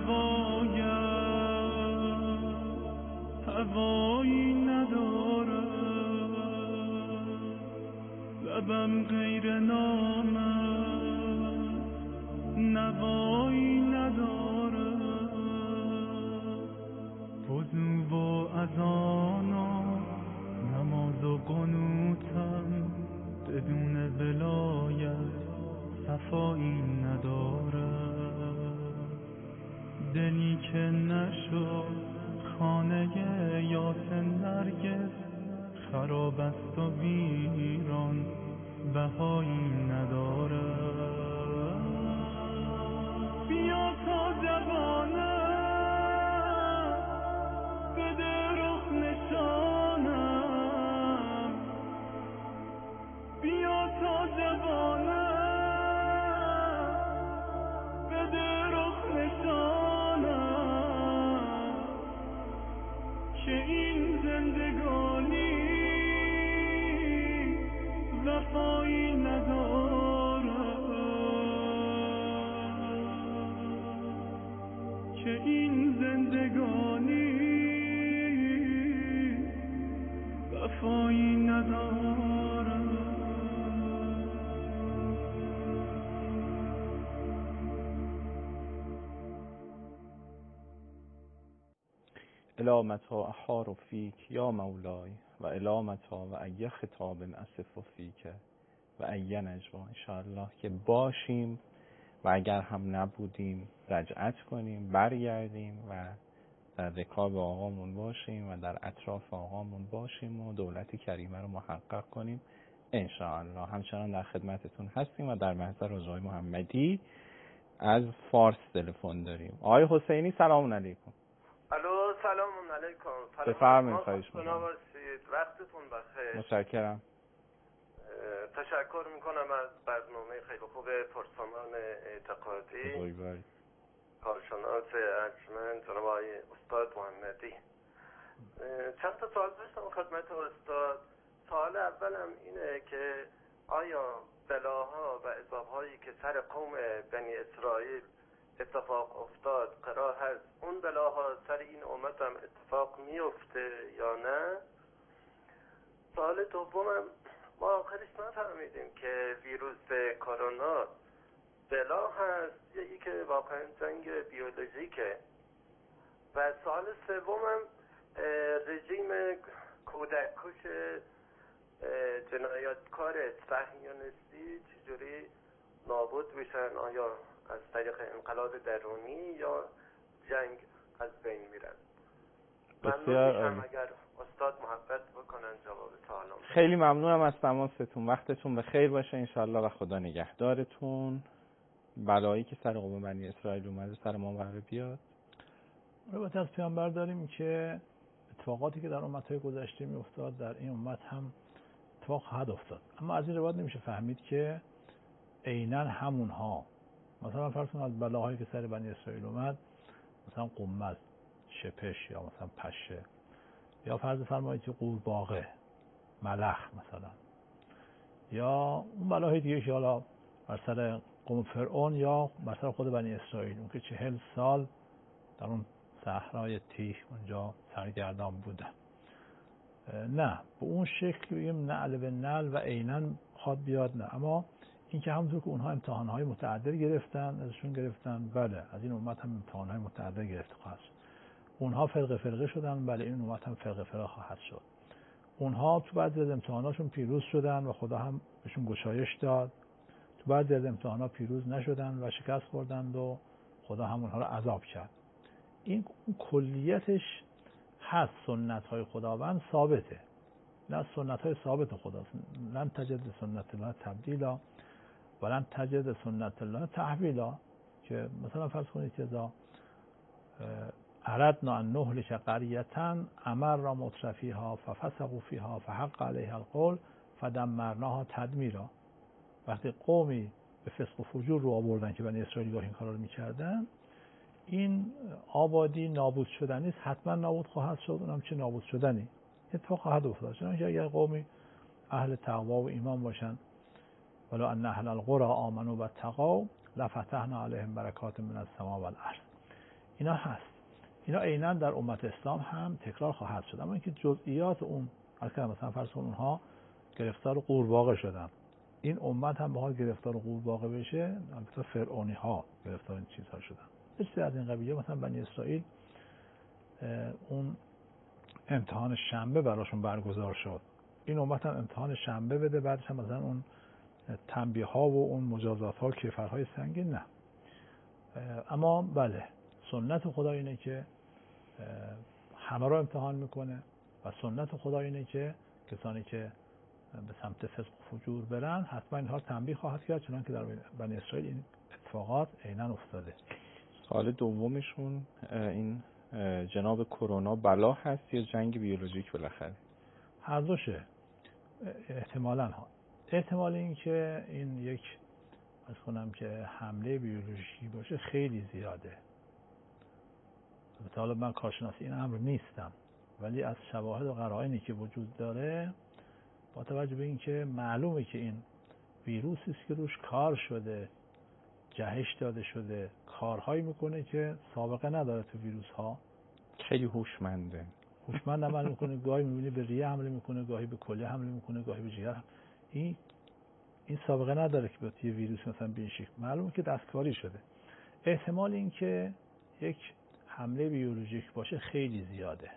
Speaker 1: هوایی ندارد، لبم غیر نامت نوایی ندارد. وضو و اذان و نماز و قنوتم بدون ولایت صفایی ندارد. دلی که نشد خانه یاس نرگس خراب است و ویران بهایی ندارد. بیا تا جوانم بده رخ نشانم، بیا تا جوانم بده رخ نشانم، که این زندگانی وفایی ندارد، که این زندگانی وفایی ندارد.
Speaker 2: الامتا احار فیک یا مولای و الامتا و ای خطاب اصف فیک و ای نجوا. انشاءالله که باشیم و اگر هم نبودیم رجعت کنیم، برگردیم و در رکاب آقامون باشیم و در اطراف آقامون باشیم و دولت کریمه رو محقق کنیم انشاءالله. همچنان در خدمتتون هستیم و در محضر رضای محمدی از فارس تلفن داریم. آقای حسینی سلام علیکم.
Speaker 6: الو سلام علیکم.
Speaker 2: بفرمایید. خواهش می‌کنم.
Speaker 6: وقتتون بخیر.
Speaker 2: متشکرم.
Speaker 6: تشکر میکنم از برنامه خیلی خوب پرسامان اعتقادی کارشناس ارجمند جناب آقای استاد محمدی. چند تا سوال داشتم خدمت استاد. سوال اولم اینه که آیا بلاها و عذاب‌هایی که سر قوم بنی اسرائیل اتفاق افتاد قرار هست اون بلاها سر این امت هم اتفاق میفته یا نه؟ سوال دومم ما آخرش نفهمیدیم که ویروس کرونا بلا هست یا ای که واقعا جنگ بیولوژیکه. و سوال سومم رژیم کودک کش جنایتکار صهیونیستی چجوری نابود میشن؟ آیا از طریق انقلاب درونی یا جنگ از بین میرن؟ ممنون میشم اگر استاد محبت بکنن جواب سوالم.
Speaker 2: خیلی ممنونم از تماستون. وقتتون به خیر باشه انشالله و خدا نگهدارتون. بلایی که سر قوم بنی اسرائیل اومده سر ما قراره بیاد.
Speaker 3: روایت از پیامبر داریم که اتفاقاتی که در امت‌های گذشته میافتاد در این امت هم اتفاق خواهد افتاد. اما از این روایت نمیشه فهمید که عیناً همونها، مثلا فرض کنید از بلاهایی که سر بنی اسرائیل اومد مثلا قمل، شپش یا مثلا پشه یا فرض فرمایید که قورباغه، ملخ مثلا، یا اون بلاهای دیگه که حالا بر سر قوم فرعون یا بر سر خود بنی اسرائیل، اون که 40 سال در اون صحرای تیه اونجا سرگردان بودن، نه به اون شکل بگیم نعل به نعل و عیناً خواد بیاد، نه. اما این که همونطور که اونها امتحانهای متعدد گرفتن ازشون گرفتن، بله از این امت هم امتحانهای متعدد گرفته خواهد شد. اونها فرقه فرقه شدن، بله این امت هم فرقه فرقه خواهد شد. اونها تو بعضی از امتحاناشون پیروز شدن و خدا هم بهشون گشایش داد، تو بعضی از امتحانا پیروز نشدن و شکست خوردند و خدا هم اونها رو عذاب کرد. این کلیتش هست. سنت های خداوند ثابته، نه سنت های ثابت خداست. لن تجد سنت الله تبدیلا ولن تجد سنت الله تحویلا. که مثلا فرض کنید که اذا اردنا ان نهلك قریة امرنا مترفیها ففسقوا فیها فحق علیها القول فدمرناها تدمیرا. وقتی قومی به فسق و فجور رو آوردن که بنی اسرائیل گاه این کارا رو میکردن، این آبادی نابود شدنی است، حتما نابود خواهد شد. اونم چه نابود شدنی اتفاق خواهد افتاد. چنانکه اگر قومی اهل تقوا و ایمان باشن، ولو ان اهل القرى آمنوا واتقوا لفتحنا علیهم برکات من السماء والارض. اینا هست. اینا عیناً در امت اسلام هم تکرار خواهد شد. اما اینکه جزئیات اون مثلا فرض کن اونها گرفتار قورباغه شدن، این امت هم به حال گرفتار قورباغه بشه، البته فرعونی ها گرفتار این چیزها شدن. بسیاری از این قبیله مثلا بنی اسرائیل اون امتحان شنبه براشون برگزار شد، این امت هم امتحان شنبه بده، بعدش هم مثلا اون تنبیه ها و اون مجازات ها کیفرهای سنگین نه. اما بله سنت خدا اینه که همه رو امتحان میکنه و سنت خدا اینه که کسانی که به سمت فسق و فجور برن حتما اینها تنبیه خواهد کرد، چنانکه در بنی اسرائیل این اتفاقات عیناً افتاده.
Speaker 2: سوال دومشون این جناب کرونا بلا هست یا جنگ بیولوژیک بالاخره؟
Speaker 3: هر دوشه احتمالاً ها. احتمال این که این یک از کنم که حمله بیولوژیکی باشه خیلی زیاده. حالا من کارشناس این امر نیستم، ولی از شواهد و قرائنی که وجود داره با توجه به این که معلومه که این ویروسی است که روش کار شده، جهش داده شده، کارهایی میکنه که سابقه نداره تو ویروس ها.
Speaker 2: خیلی هوشمنده،
Speaker 3: هوشمند عمل میکنه. گاهی میبینی به ریه حمله میکنه، گاهی به کلیه حمله میکنه، گاهی به جگر. این سابقه نداره که با یه ویروس مثلا به این شکل. معلومه که دستکاری شده. احتمال این که یک حمله بیولوژیک باشه خیلی زیاده.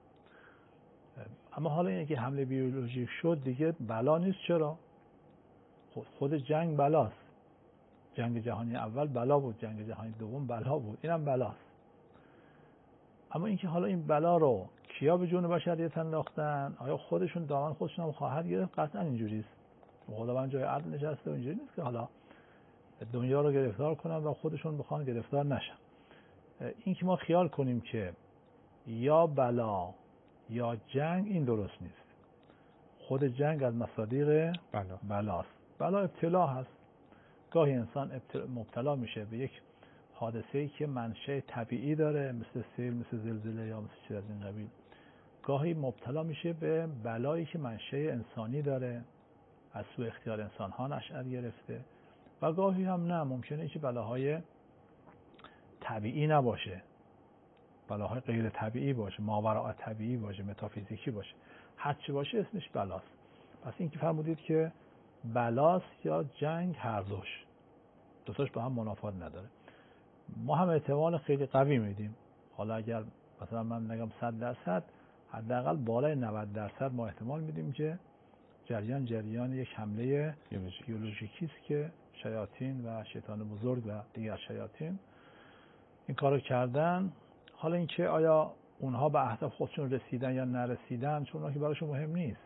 Speaker 3: اما حالا اینه که حمله بیولوژیک شد دیگه بلا نیست. چرا؟ خود جنگ بلاست. جنگ جهانی اول بلا بود، جنگ جهانی دوم بلا بود، اینم بلاست. اما اینکه حالا این بلا رو کیا به جون بشریت انداختن، آیا خودشون دامن خودشون هم خواهد گرفت؟ قطعا اینجوریه. خداوند جای عدل نشسته و اینجوری نیست که حالا دنیا رو گرفتار کنن و خودشون بخوان گرفتار نشن. این که ما خیال کنیم که یا بلا یا جنگ، این درست نیست. خود جنگ از مصادیق بلاست. بلا ابتلا هست. گاهی انسان مبتلا میشه به یک حادثه‌ای که منشأ طبیعی داره، مثل سیل، مثل زلزله یا مثل چیز از این قبیل. گاهی مبتلا میشه به بلایی که منشأ انسانی داره، از سوء اختیار انسان ها نشأت گرفته. و گاهی هم نه، ممکنه که بلاهای طبیعی نباشه، بلاهای غیر طبیعی باشه، ماوراء طبیعی باشه، متافیزیکی باشه. هر چی باشه اسمش بلاست. پس این که فرمودید که بلاست یا جنگ، هر دوتاش با هم منافات نداره. ما هم احتمال خیلی قوی میدیم. حالا اگر مثلا من نگم 100%، حداقل بالای 90% ما احتمال میدیم که جریان یک حمله بیولوژیکی است که شیاطین و شیطان بزرگ و دیگر شیاطین این کارو کردن. حالا اینکه آیا اونها به اهداف خودشون رسیدن یا نرسیدن، چون اونها که براشون مهم نیست.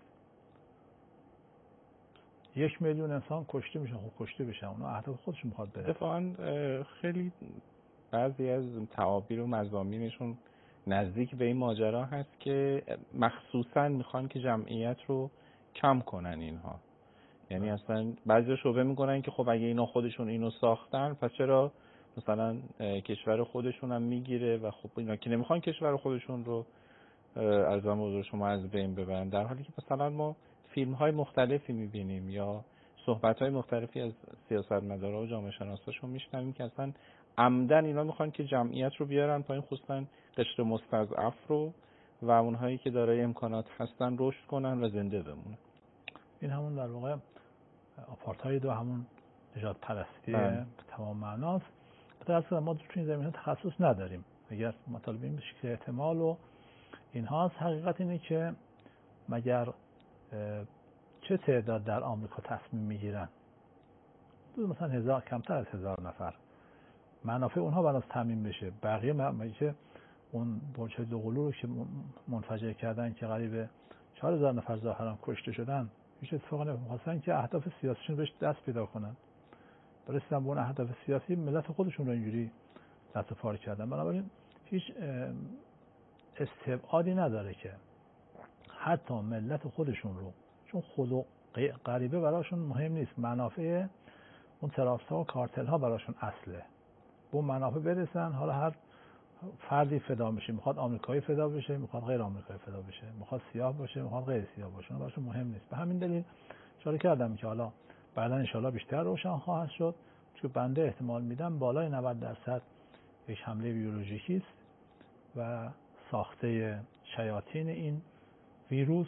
Speaker 3: 1 میلیون انسان کشته میشن، خب کشته بشن، اونها اهداف خودشون میخواد برسن.
Speaker 2: اتفاقا خیلی بعضی از تعابیر و مضامینشون نزدیک به این ماجرا هست که مخصوصا میخوان که جمعیت رو کم کنن اینها. یعنی اصلا بعضی شبهه میکنن که خب اگه اینا خودشون اینو ساختن، پس چرا مثلا کشور خودشون هم میگیره و خب اینا که نمیخوان کشور خودشون رو از حضور شما از بین ببرن، در حالی که مثلا ما فیلم های مختلفی میبینیم یا صحبت های مختلفی از سیاستمدارا و جامعه شناساشون میشنویم که اصلا عمدن اینا میخوان که جمعیت رو بیارن پایین، خصوصا قشر مستضعف رو و اونهایی که دارای امکانات هستن رشد کنن و زنده بمونن.
Speaker 3: این همون در واقع آپارتاید و همون نژاد پرستی به تمام معناست. البته ما تو این زمینه تخصص نداریم. اگر مطالبه این بشه که احتمال و اینهاست، حقیقت اینه که مگر چه تعداد در آمریکا تصمیم میگیرن؟ مثلا 1000، کمتر از 1000 نفر. منافع اونها بناس تامین بشه. بقیه که اون برج دوقلو رو که منفجر کردن که قریب 4000 نفر ظاهرا کشته شدن، هیچ اتفاقی نمیخواستن که اهداف سیاسیشون بهش دست پیدا کنن. برسیدن به اون اهداف سیاسی، ملت خودشون رو اینجوری دست پار کردن. بنابراین هیچ استبعادی نداره که حتی ملت خودشون رو، چون خلق غریبه براشون مهم نیست، منافع اون تراست‌ها و کارتل‌ها براشون اصله. به اون منافع برسن. حالا هر فردی فدا میشه، میخواد آمریکایی فدا بشه، میخواد غیر آمریکایی فدا بشه، میخواد سیاه باشه، میخواد غیر سیاه باشه، اون براشون مهم نیست. به همین دلیل اشاره کردم که حالا بعدا ان شاءالله بیشتر روشن خواهد شد، چون بنده احتمال میدم بالای 90% یک حمله بیولوژیکی است و ساخته شیاطین این ویروس،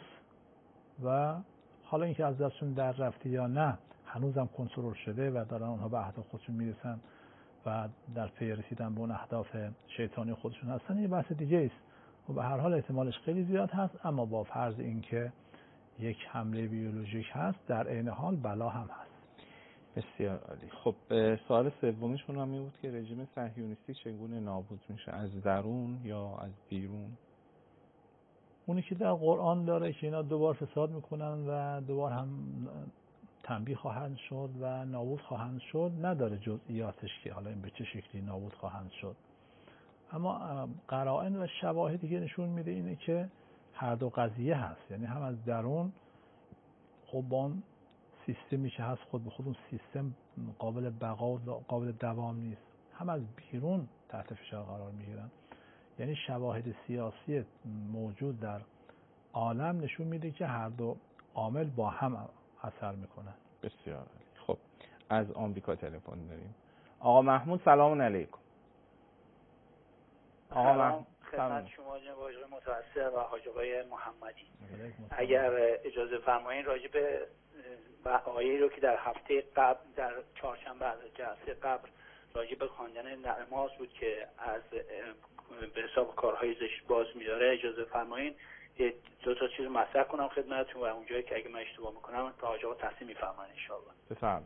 Speaker 3: و حالا اینکه از دستشون در رفته یا نه هنوزم کنترل شده و دارن اونها به اهداف خودشون میرسن و در پی رسیدن به اون اهداف شیطانی خودشون هستن، یه بحث دیگه است. و به هر حال احتمالش خیلی زیاد هست، اما با فرض اینکه یک حمله بیولوژیک هست، در عین حال بلا هم هست.
Speaker 2: بسیار عالی. خب سوال سومشون هم این بود که رژیم صهیونیستی چگونه نابود میشه، از درون یا از بیرون؟
Speaker 3: اونی که در قرآن داره که اینا دوبار فساد میکنن و دوبار هم تنبیه خواهند شد و نابود خواهند شد، نداره جزئیاتش که حالا این به چه شکلی نابود خواهند شد. اما قرائن و شواهدی که نشون میده اینه که هر دو قضیه هست. یعنی هم از درون، خب با اون سیستمی که هست خود به خود اون سیستم قابل بقا و قابل دوام نیست، هم از بیرون تحت فشار قرار میگیرن. یعنی شواهد سیاسی موجود در عالم نشون میده که هر دو عامل با هم اثر میکنن.
Speaker 2: بسیار عالی. خب از آمریکا تلفن داریم. آقا محمود سلام علیکم.
Speaker 7: آقا محمود خدمت شما جناب آقای متوسل و حاج آقای محمدی. اگر اجازه فرمایید راجع به آیه‌ای رو که در هفته قبل در چهارشنبه از جلسه قبل راجع به خواندن نماز بود که از به حساب کارهای زشت باز می‌داره، اجازه فرمایید دو تا چیز مطرح کنم خدمتتون و اونجایی که اگه من اشتباه می‌کنم تا حاج آقا تصحیح می‌فرمایید ان شاءالله.
Speaker 2: بفرمایید.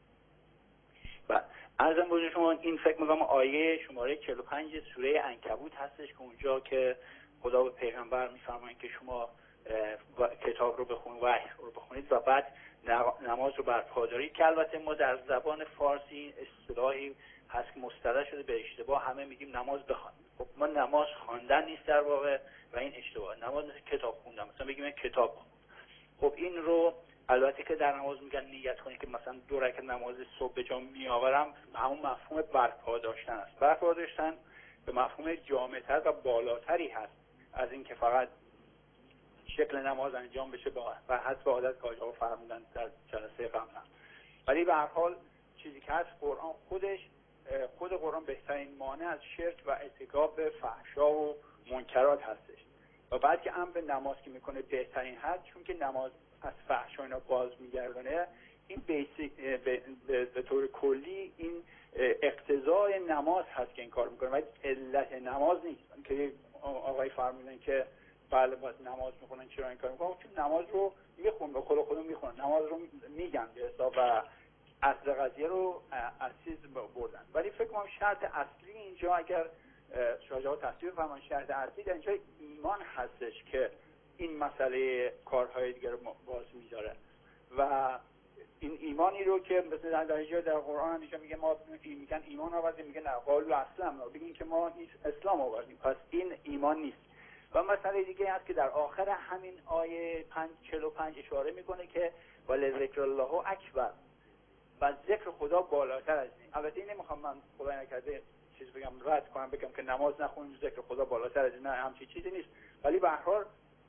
Speaker 7: و عرضم بزرگ شما این فکر می‌کنم آیه شماره 45 سوره عنکبوت هستش که اونجا که خدا به پیغمبر می‌فرمایند که شما کتاب رو بخونید، وحی رو بخونید و بعد نماز رو برپاداری، که البته ما در زبان فارسی اصطلاحی هست که مصطلح شده به اشتباه، همه میگیم نماز بخوان. خب ما نماز خواندن نیست در واقع و این اشتباه. نماز مثل کتاب خوندن، مثلا بگیم کتاب خوند. خب این رو البته که در نماز میگن نیت کنی که مثلا 2 رکعت نماز صبح به جا میآورم، همون مفهوم برپا داشتن است. برپا داشتن به مفهوم جامع‌تر و بالاتری هست از این که فقط شکل نماز انجام بشه و حسب عادت که آقا فرمودن در جلسه قبلا. ولی به هر حال چیزی که هست، قرآن خود قرآن بهترین مانع از شرک و ارتکاب به فحشا و منکرات هستش. و بعد که امر به نماز که میکنه بهترین هست، چون که نماز از فحشا اینا باز میگردونه. این به طور کلی این اقتضای نماز هست که این کار میکنه، ولی علت نماز نیست. که آقای فرمودن که بله باید نماز میخونن، چرا این کار میکنن؟ چون نماز رو میخونن، به خودمون میخونن، نماز رو میگن به حساب و اصل قضیه رو از چیز بردن. ولی فکر کنم شرط اصلی اینجا، اگر شاجعا تصویر فرمان، شرط اصلی در اینجا ایمان هستش که این مسئله کارهای دیگر رو باز میذاره. و این ایمانی رو که مثلا در اینجا در قرآن همیشه میگه ما میگن ایمان آوردیم، میگه نه قالوا اسلمنا، بگین که ما اسلام آوردیم، پس این ایمان نیست. و مسئله دیگه هست که در آخر همین آیه 45 اشاره میکنه که ولذکر الله اکبر، و ذکر خدا بالاتر از این. البته این نمیخوام من خدای نکرده چیز بگم رد کنم بگم که نماز نخونیم ذکر خدا بالاتر از این، نه همچین چیزی نیست. ولی به هر حال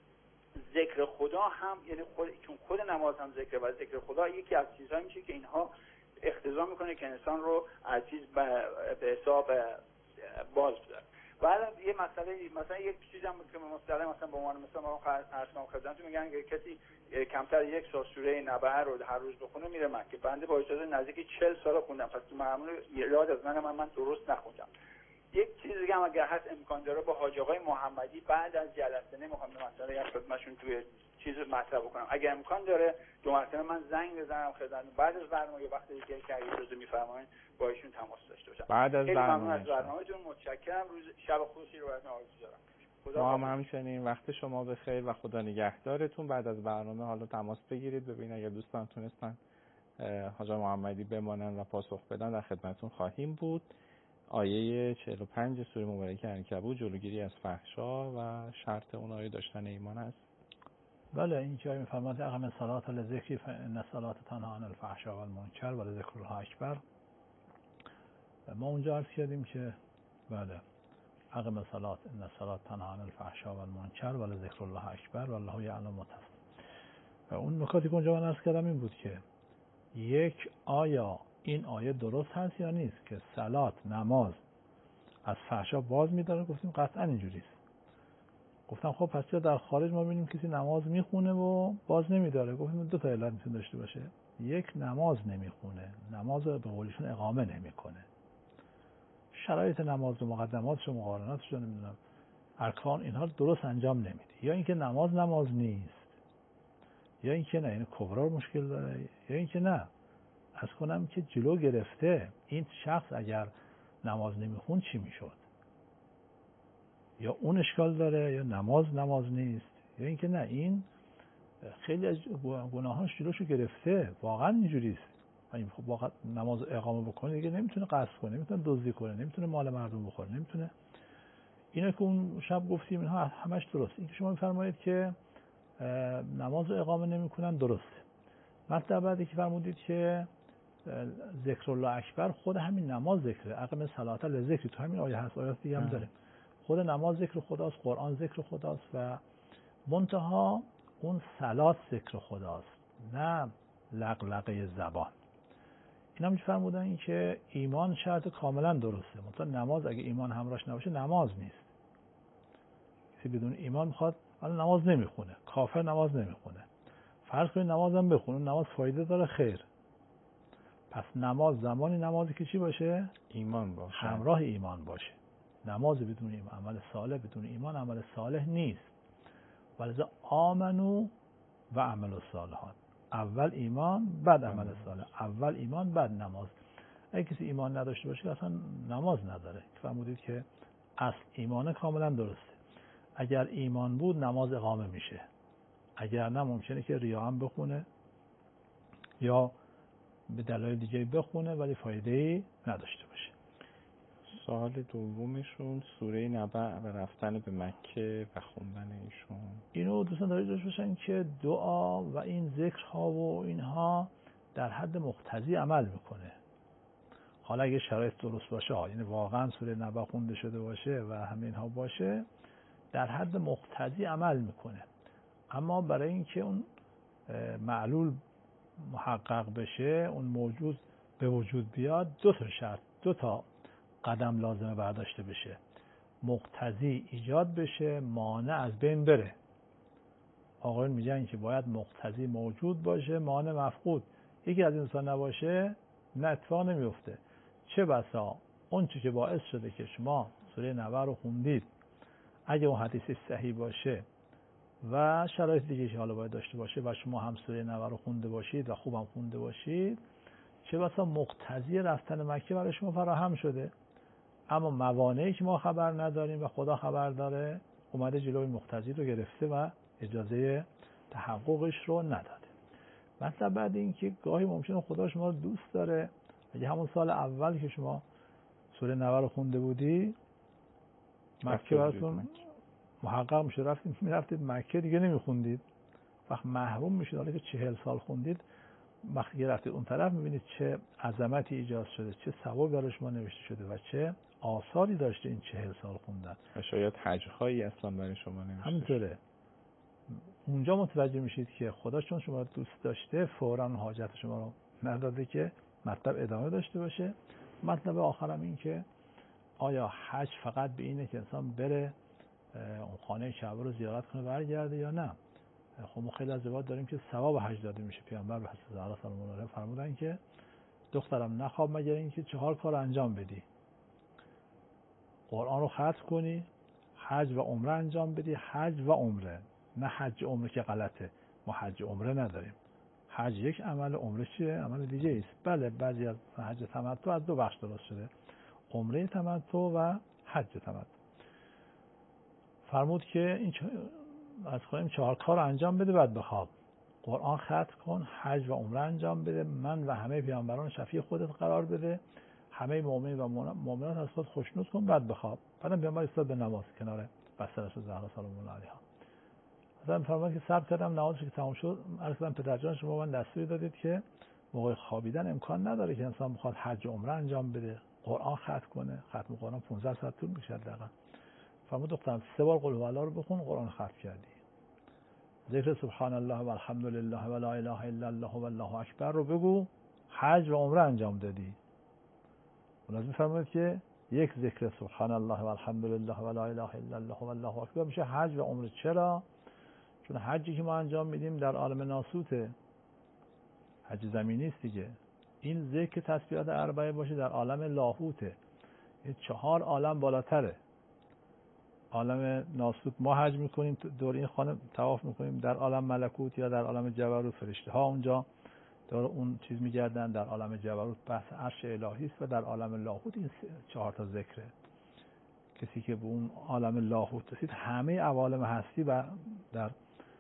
Speaker 7: ذکر خدا هم یعنی چون خود نماز هم ذکر و ذکر خدا یکی از چیزایی میشه که اینها اقتضا میکنه که انسان رو از چیز به حساب باز بداره. بعد یه مثلا یک چیزی هم که مثلا به عنوان مثلا ما ارسام خدمتتون میگن که کسی کمتر 1 سال سوره نبأ رو هر روز بخونه میره مکه. بنده با اجازه نزدیک 40 سال خوندم، پس معمول یاد از من درست نخوندم. یک چیز دیگه هم اگر هست امکان داره با حاج آقای محمدی بعد از جلسه، نمیخوام مثلا یک خدمتشون توی چیز مطرح بکنم، اگر امکان داره 2 مرتبه من زنگ بزنم خدمت بعد از برنامه وقتی دیگه که اجازه میفرمایید با ایشون تماس داشته باشم.
Speaker 2: بعد از
Speaker 7: برنامه‌تون متشکرم. روز شب خوشی رو براتون آرزو دارم.
Speaker 2: ما هم همچنین. وقت شما بخیر و خدا نگهدارتون. بعد از برنامه حالا تماس بگیرید، ببین اگر دوستان تونستن حاج محمدی بمانن و پاسخ بدن در خدمتتون خواهیم بود. آیه 45 سوره مبارکه عنکبوت جلوگیری از فحشا و شرط اون آیه داشتن ایمان است.
Speaker 3: بله، این که می‌فرماد اقم الصلاة لذکری فإن الصلاة تنهی عن الفحشاء والمنکر ولذکر الله اکبر. ما اونجا عرض کردیم که بله اقم الصلاة ان الصلاة تنهی عن الفحشاء والمنکر ولذکر الله اکبر والله یعلم ما تصنعون. اون نکاتی که اونجا من عرض کردم این بود که یک، آیا این آیه درست هست یا نیست که صلات نماز از فحشا باز می‌داره؟ گفتیم قطعا اینجوریه. گفتم خب پس چرا در خارج ما ببینیم کسی نماز میخونه و باز نمیداره؟ گفتیم 2 تا علت میتونه داشته باشه. یک، نماز نمیخونه، نماز رو به قولشون اقامه نمیکنه، شرایط نماز رو مقدماتش و مقارناتش رو نمیدونم ارکان اینها رو درست انجام نمیده، یا اینکه نماز نیست، یا اینکه نه، یعنی کبرا مشکل داره، یا اینکه نه از کنم که جلو گرفته این شخص اگر نماز نمیخون چی میشد، یا اون اشکال داره، یا نماز نیست، یا اینکه نه این خیلی از گناهاش جلوشو گرفته. واقعا اینجوریه. خب واقعا نماز اقامه بکنه دیگه نمیتونه قصد کنه، نمیتونه دزدی کنه، نمیتونه مال مردم بخوره، نمیتونه. اینا که اون شب گفتیم اینها همش درست. این که شما میفرمایید که نماز اقامه نمیکنن درسته. مطلب بعدی که فرمودید که ذکر الله اکبر، خود همین نماز ذکره. اقم الصلاة لذکری تو همین آیه هست، آیات دیگه هم داره. خود نماز ذکر خداست، قرآن ذکر خداست و منتها اون صلات ذکر خداست، نه لغلقه زبان. اینا میفرمودن این که ایمان شرط کاملا درسته، منتها نماز اگه ایمان همراهش نباشه نماز نیست. کسی بدون ایمان میخواد الان نماز نمیخونه، کافر نماز نمیخونه، فرض کنید نمازم بخونه، نماز فایده داره؟ خیر. پس نماز زمانی نمازی که چی باشه؟
Speaker 2: ایمان باشه،
Speaker 3: همراه ایمان باشه. نماز بدون ایمان، عمل صالح بدون ایمان عمل صالح نیست. ولذا آمنو و عمل الصالحات، اول ایمان بعد عمل صالح، اول ایمان بعد نماز. اگه کسی ایمان نداشته باشه اصلا نماز نداره. فرمودید که اصل ایمان کاملا درسته. اگر ایمان بود نماز اقامه میشه، اگر نه ممکنه که ریا هم بخونه، یا به دلایل دیگه بخونه ولی فایده‌ای نداشته باشه.
Speaker 2: سوال دومشون سوره نبأ و رفتن به مکه و خوندن ایشون.
Speaker 3: اینو دوستان داشته باشن که دعا و این ذکرها و اینها در حد مقتضی عمل میکنه. حالا اگه شرایط درست باشه، یعنی واقعا سوره نبأ خونده شده باشه و همین ها باشه، در حد مقتضی عمل میکنه. اما برای اینکه اون معلول محقق بشه، اون موجود به وجود بیاد، دو تا قدم لازمه برداشته بشه. مقتضی ایجاد بشه، مانع از بین بره. آقایون میگن که باید مقتضی موجود باشه، مانع مفقود. یکی از این نباشه نه اتفاق نمیفته. چه بسا اون چیزی که باعث شده که شما سوره نبأ رو خوندید، اگه اون حدیث صحیح باشه و شرایط دیگه که حالا باید داشته باشه و شما هم سوره نبأ رو خونده باشید و خوبم خونده باشید، چه بسا مقتضی رفتن مکه برای شما فراهم شده، اما موانعی که ما خبر نداریم و خدا خبر داره اومده جلوی مقتضی رو گرفته و اجازه تحققش رو نداده. مثلا بعد این که گاهی ممکنه خدا شما رو دوست داره، اگه همون سال اول که شما سوره نبأ رو خونده بودی مکه براتون محقق میشه، میرفتید مکه دیگه نمیخوندید، وقت محروم میشید. حالا که 40 سال خوندید، وقتی رفتید اون طرف میبینید چه عظمتی ایجاد شده، چه ثوابی برای شما نوشته شده و چه آثاری داشته این 40 سال خوندن.
Speaker 2: و شاید حج‌هایی اصلا برای شما نوشته.
Speaker 3: همینطوره. اونجا متوجه میشید که خدا چون شما رو دوست داشته فوراً حاجت شما رو نداده که مطلب ادامه داشته باشه. مطلب آخرم این که آیا حج فقط به اینه که انسان بره اون خانه کعبه رو زیارت کنه برگرده یا نه؟ خب ما خیلی از روایات داریم که ثواب حج داده میشه. پیامبر به حضرت زهرا سلام الله فرمودن که دخترم نخواب مگر اینکه 4 کار انجام بدی: قرآن رو ختم کنی، حج و عمره انجام بدی. حج و عمره، نه حج عمره که غلطه، ما حج عمره نداریم. حج یک عمل، عمره چیه؟ عمل دیگه است. بله بعضی از حج تمتع از 2 بخش درست شده: عمره تمتع و حج تمتع. فرمود که این از خواهیم 4 کار انجام بده بعد بخواب: قرآن ختم کن، حج و عمره انجام بده، من و همه پیامبران شفیع خودت قرار بده، همه مؤمنین و مؤمنات از خود خوشنود کن بعد بخواب. بعدم پیامبر ایستاد به نماز کنار بسترش زهرا سلام الله علیها. مثلا فرمود که صبر کردم نمازش که تمام شد، عرض کردم پدرجان شما من دستوری دادید که موقع خوابیدن امکان نداره که انسان بخواد حج و عمره انجام بده، قرآن ختم کنه. ختم قرآن 15 ساعت طول می‌کشه دقیقاً. فرمود دخترم 3 بار قل هوالله رو بخون، قرآن ختم کردی. ذکر سبحان الله و الحمد لله و لا اله الا الله و الله اکبر رو بگو، حج و عمره انجام دادی. لازم می‌فرماید که یک ذکر سبحان الله و الحمد لله و لا اله الا الله و الله اکبر میشه حج و عمره. چرا؟ چون حجی که ما انجام میدیم در عالم ناسوته، حج زمینی است دیگه. این ذکر تسبیحات اربعه باشه در عالم لاهوته، این 4 عالم بالاتره. عالم ناسوت ما حج میکنیم، دور این خانه طواف میکنیم. در عالم ملکوت یا در عالم جبروت فرشته ها اونجا دور اون چیز میگردن. در عالم جبروت بحث عرش الهی است و در عالم لاهوت این 4 تا ذکره. کسی که به اون عالم لاهوت رسید همه عوالم هستی و در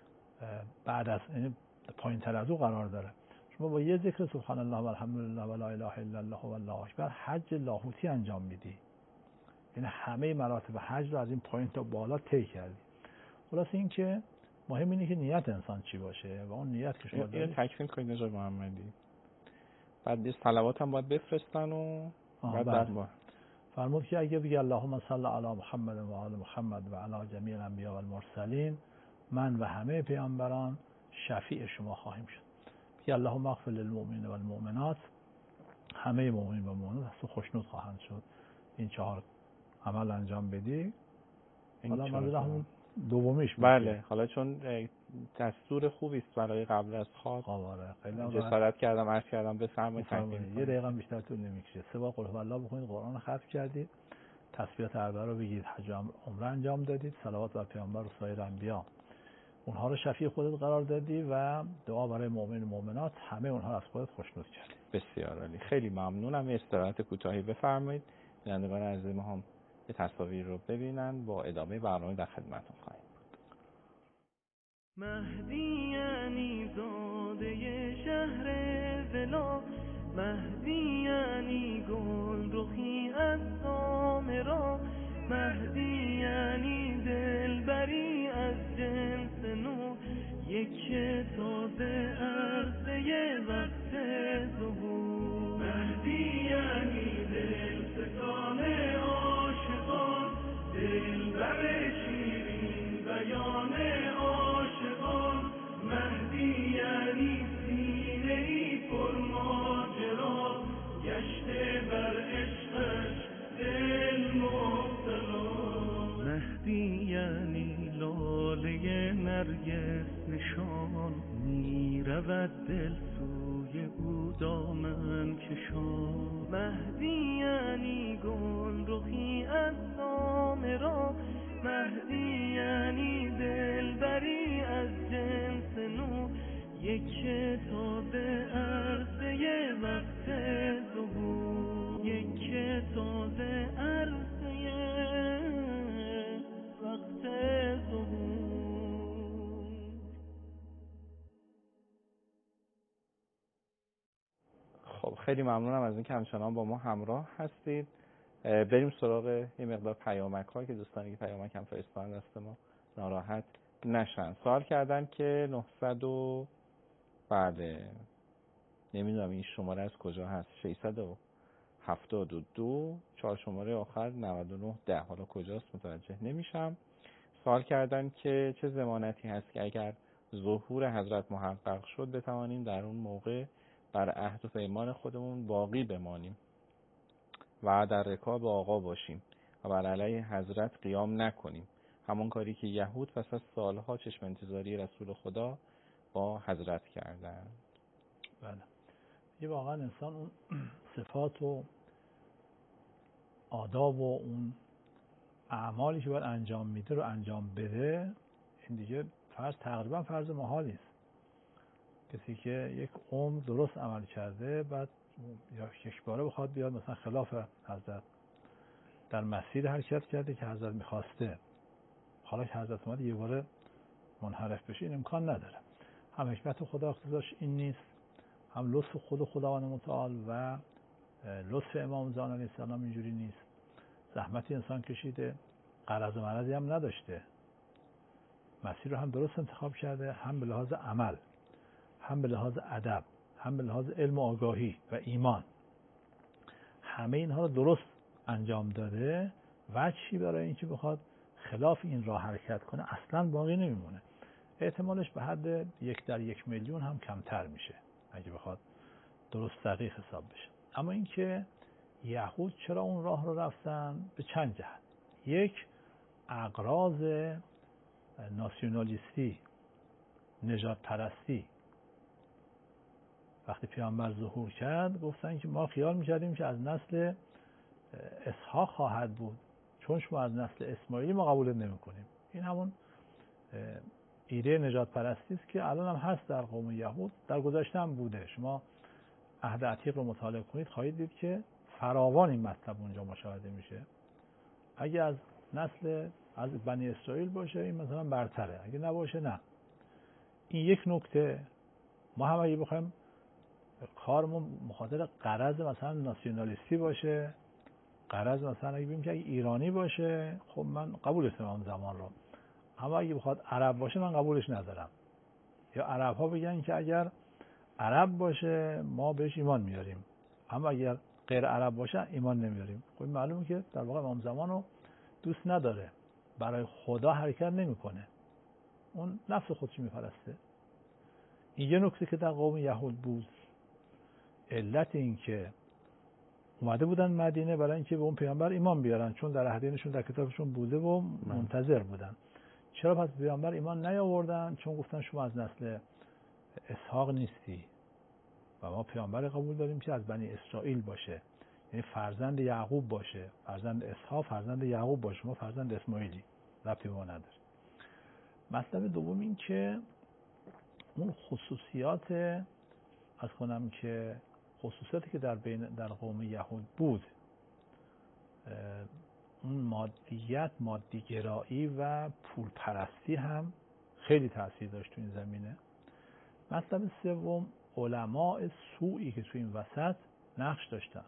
Speaker 3: بعد از این پایین تر از او قرار داره. شما با یه ذکر سبحان الله و الحمد لله و لا اله الا الله و الله اکبر حج لاهوتی انجام میدی، یعنی همه مراتب حج رو از این پایین تا بالا طی کردی. خلاص این که مهم اینه که نیت انسان چی باشه و اون نیت که شما دارید
Speaker 2: تکمیل کنید نجات محمدی. بعد یه صلوات هم باید بفرستن و بعد
Speaker 3: فرمود که اگه بگی اللهم صل علی محمد و آل محمد و علی جمیع الانبیاء و المرسلین، من و همه پیامبران شفیع شما خواهیم شد. بگی اللهم اغفر للمؤمنین و المؤمنات، همه مؤمنین و مؤمنات از تو خوشنود خواهند شد. این 4 عمل انجام بدی. حالا منظور همون دومیش بود.
Speaker 2: بله، حالا چون دستور خوبی است برای قبل از خواب.
Speaker 3: آره خیلی
Speaker 2: جسارت کردم عرض کردم بفرمایید.
Speaker 3: یه دقیقه بیشتر طول نمیکشه. 3 بار قل هوالله بخونید، قرآن ختم کردید، تسبیحات اربعه رو بگید، حج و عمره انجام دادید، صلوات بر پیامبر و سایر انبیا اونها رو شفیع خودت قرار دادی و دعا برای مؤمن و مؤمنات همه اونها از خودت خوشنود کردی.
Speaker 2: بسیار عالی، خیلی ممنونم. استراحت کوتاهی بفرمایید. بینندگان عزیز ما هم یه تصاویر رو ببینن، با ادامه برنامه در خدمتتون خواهیم بود.
Speaker 1: مهدی یعنی زاده شهر دلا، مهدی یعنی گل رخی از سامرا، مهدی یعنی دلبری از جنس نور، یک تازه عرصه وقت ظهور. مهدی یعنی دلستان عاشقان، دلبر شیرین بیان عاشقان، مهدی یعنی سینه‌ای پرماجرا، گشته بر عشقش دل مبتلا. مهدی یعنی لاله نرگس نشان، میرود دل سوی او دامن کشان. مهدی یعنی گل رخی از سامرا، مهدی یعنی دلبری از جنس نور، یک تازه عرصه وقت ظهور، یک تازه عرصه وقت ظهور.
Speaker 2: خب خیلی ممنونم از اینکه همچنان با ما همراه هستید. بریم سراغ یه مقدار پیامک ها که دوستانی که پیامک هم فرستادن دست ما ناراحت نشن. سوال کردن که 900 و بعد نمیدونم این شماره از کجا هست، 672 4 شماره آخر 9910، حالا کجاست متوجه نمیشم. سوال کردن که چه ضمانتی هست که اگر ظهور حضرت محقق شد بتوانیم در اون موقع بر عهد و پیمان خودمون باقی بمانیم و در رکاب آقا باشیم و بر علیه حضرت قیام نکنیم، همون کاری که یهود پس از سالها چشم انتظاری رسول خدا با حضرت کردن.
Speaker 3: بله، یه واقعا انسان اون صفات و آداب و اون اعمالی که باید انجام میده رو انجام بده، این دیگه تقریبا فرض محالی است. کسی که یک عمر درست عمل کرده بعد یا یک باره بخواد بیاد مثلا خلاف حضرت در مسیر حرکت کرده که حضرت میخواسته، حالا که حضرت اومد یه باره منحرف بشه، این امکان نداره. هم حکمت خدا اقتضاش این نیست، هم لطف خداوند متعال و لطف امام زمان علیه السلام اینجوری نیست. زحمتی انسان کشیده، غرض و مرضی هم نداشته، مسیر رو هم درست انتخاب کرده، هم به لحاظ عمل، هم به لحاظ ادب، هم به لحاظ علم و آگاهی و ایمان، همه اینها رو درست انجام داده. وجهی برای اینکه بخواد خلاف این راه حرکت کنه اصلا باقی نمیمونه. احتمالش به حد 1 در 1 میلیون هم کمتر میشه اگه بخواد درست دقیق حساب بشه. اما اینکه یهود چرا اون راه رو رفتن؟ به چند جهت. یک، اغراض ناسیونالیستی، نژاد پرستی. وقتی پیامبر ظهور کرد گفتن که ما خیال می‌کردیم که از نسل اسحاق خواهد بود، چون شما از نسل اسماعیل ما قبول نمی‌کنیم. این همون ایده نژاد پرستی است که الان هم هست در قوم یهود، در گذشته هم بوده. شما عهد عتیق رو مطالعه کنید خواهید دید که فراوان این مطلب اونجا مشاهده میشه. اگه از نسل از بنی اسرائیل باشه این مثلا برتره، اگه نباشه نه. این یک نکته. ما هم اگه بخوایم کارمون مخاطر غرض مثلا ناسیونالیستی باشه، غرض مثلا اگه بگیم که اگه ایرانی باشه خب من قبولش دارم زمان رو، اما اگه بخواد عرب باشه من قبولش ندارم. یا عرب ها بگن که اگر عرب باشه ما بهش ایمان میاریم، اما اگر غیر عرب باشه ایمان نمیاریم. خب معلومه که در واقع امام زمان رو دوست نداره، برای خدا حرکت نمیکنه، اون نفس خودش میپرسته. این یه نکته که در قوم یهود بود. علت این که اومده بودن مدینه برای اینکه به اون پیامبر ایمان بیارن، چون در عهدینشون در کتابشون بوده و منتظر بودن. چرا پس پیامبر ایمان نیاوردن؟ چون گفتن شما از نسل اسحاق نیستی و ما پیامبر قبول داریم که از بنی اسرائیل باشه، یعنی فرزند یعقوب باشه، فرزند اسحاق فرزند یعقوب باشه، ما فرزند اسماعیلی، ربطی به ما نداره. مطلب دوم این که اون خصوصیات از کنم که خصوصیاتی که در قوم یهود بود، اون مادیت، مادیگرایی و پول پرستی هم خیلی تاثیر داشت تو این زمینه. مطلب سوم علماء سوئی که تو این وسط نقش داشتن.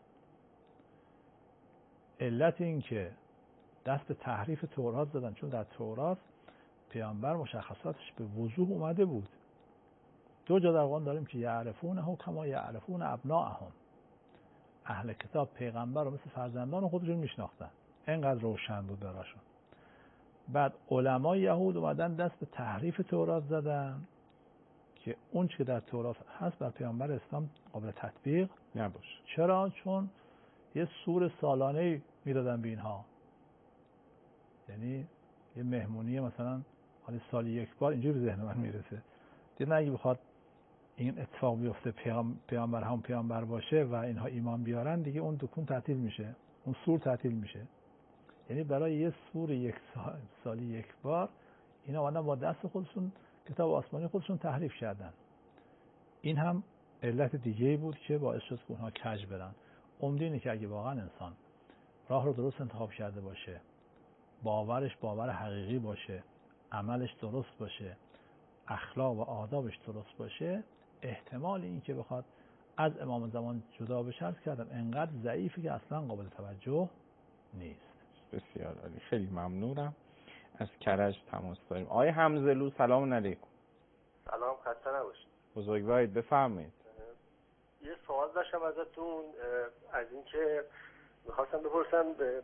Speaker 3: علت این که دست به تحریف تورات زدن چون در تورات پیامبر مشخصاتش به وضوح اومده بود. 2 جا در قرآن داریم که یعرفونه کما یعرفون ابناءهم. اهل کتاب پیغمبر رو مثل فرزندان خودشون میشناختن، اینقدر روشن بود براشون. بعد علمای یهود اومدن دست به تحریف تورات زدن که اون چی که در تورات هست بر پیامبر اسلام قابل تطبیق نباشه. چرا؟ چون یه سور سالانه میدادن به اینها، یعنی یه مهمونی مثلا حالا سالی 1 بار، اینجوری به ذهن من میرسه. دیگه اگه بخواد این اتفاق بیفته پیامبر هم پیامبر باشه و اینها ایمان بیارن، دیگه اون دکون تعطیل میشه، اون سور تعطیل میشه. یعنی برای یه سور سالی 1 بار اینا اومدن با دست خودشون کتاب آسمانی خودشون تحریف کردن. این هم علت دیگه‌ای بود که باعث شد که اونها کج برن. عمده اینه که اگه واقعا انسان راه رو درست انتخاب کرده باشه، باورش باور حقیقی باشه، عملش درست باشه، اخلاق و آدابش درست باشه، احتمال این که بخواد از امام زمان جدا بشه عرض کردم انقدر ضعیفی که اصلا قابل توجه نیست.
Speaker 2: بسیار عالی، خیلی ممنونم. از کرج تماس داریم. آقای حمزلو سلام علیکم.
Speaker 6: سلام، خسته نباشید.
Speaker 2: بزرگوارید، بفرمایید.
Speaker 6: یه سوال داشتم ازتون، از اینکه میخواستم بپرسم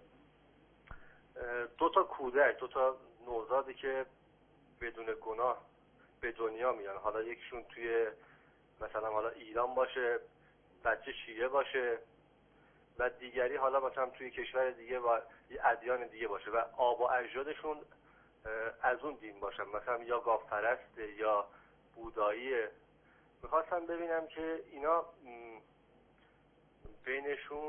Speaker 6: 2 تا کودک، 2 تا نوزادی که بدون گناه به دنیا میان، حالا یکیشون توی مثلا حالا ایران باشه، بچه شیعه باشه، و دیگری حالا مثلا توی کشور دیگه و ادیان دیگه باشه و آب و اجدادشون از اون دین باشن، مثلا یا گاوپرست یا بودایی. میخواستم ببینم که اینا بینشون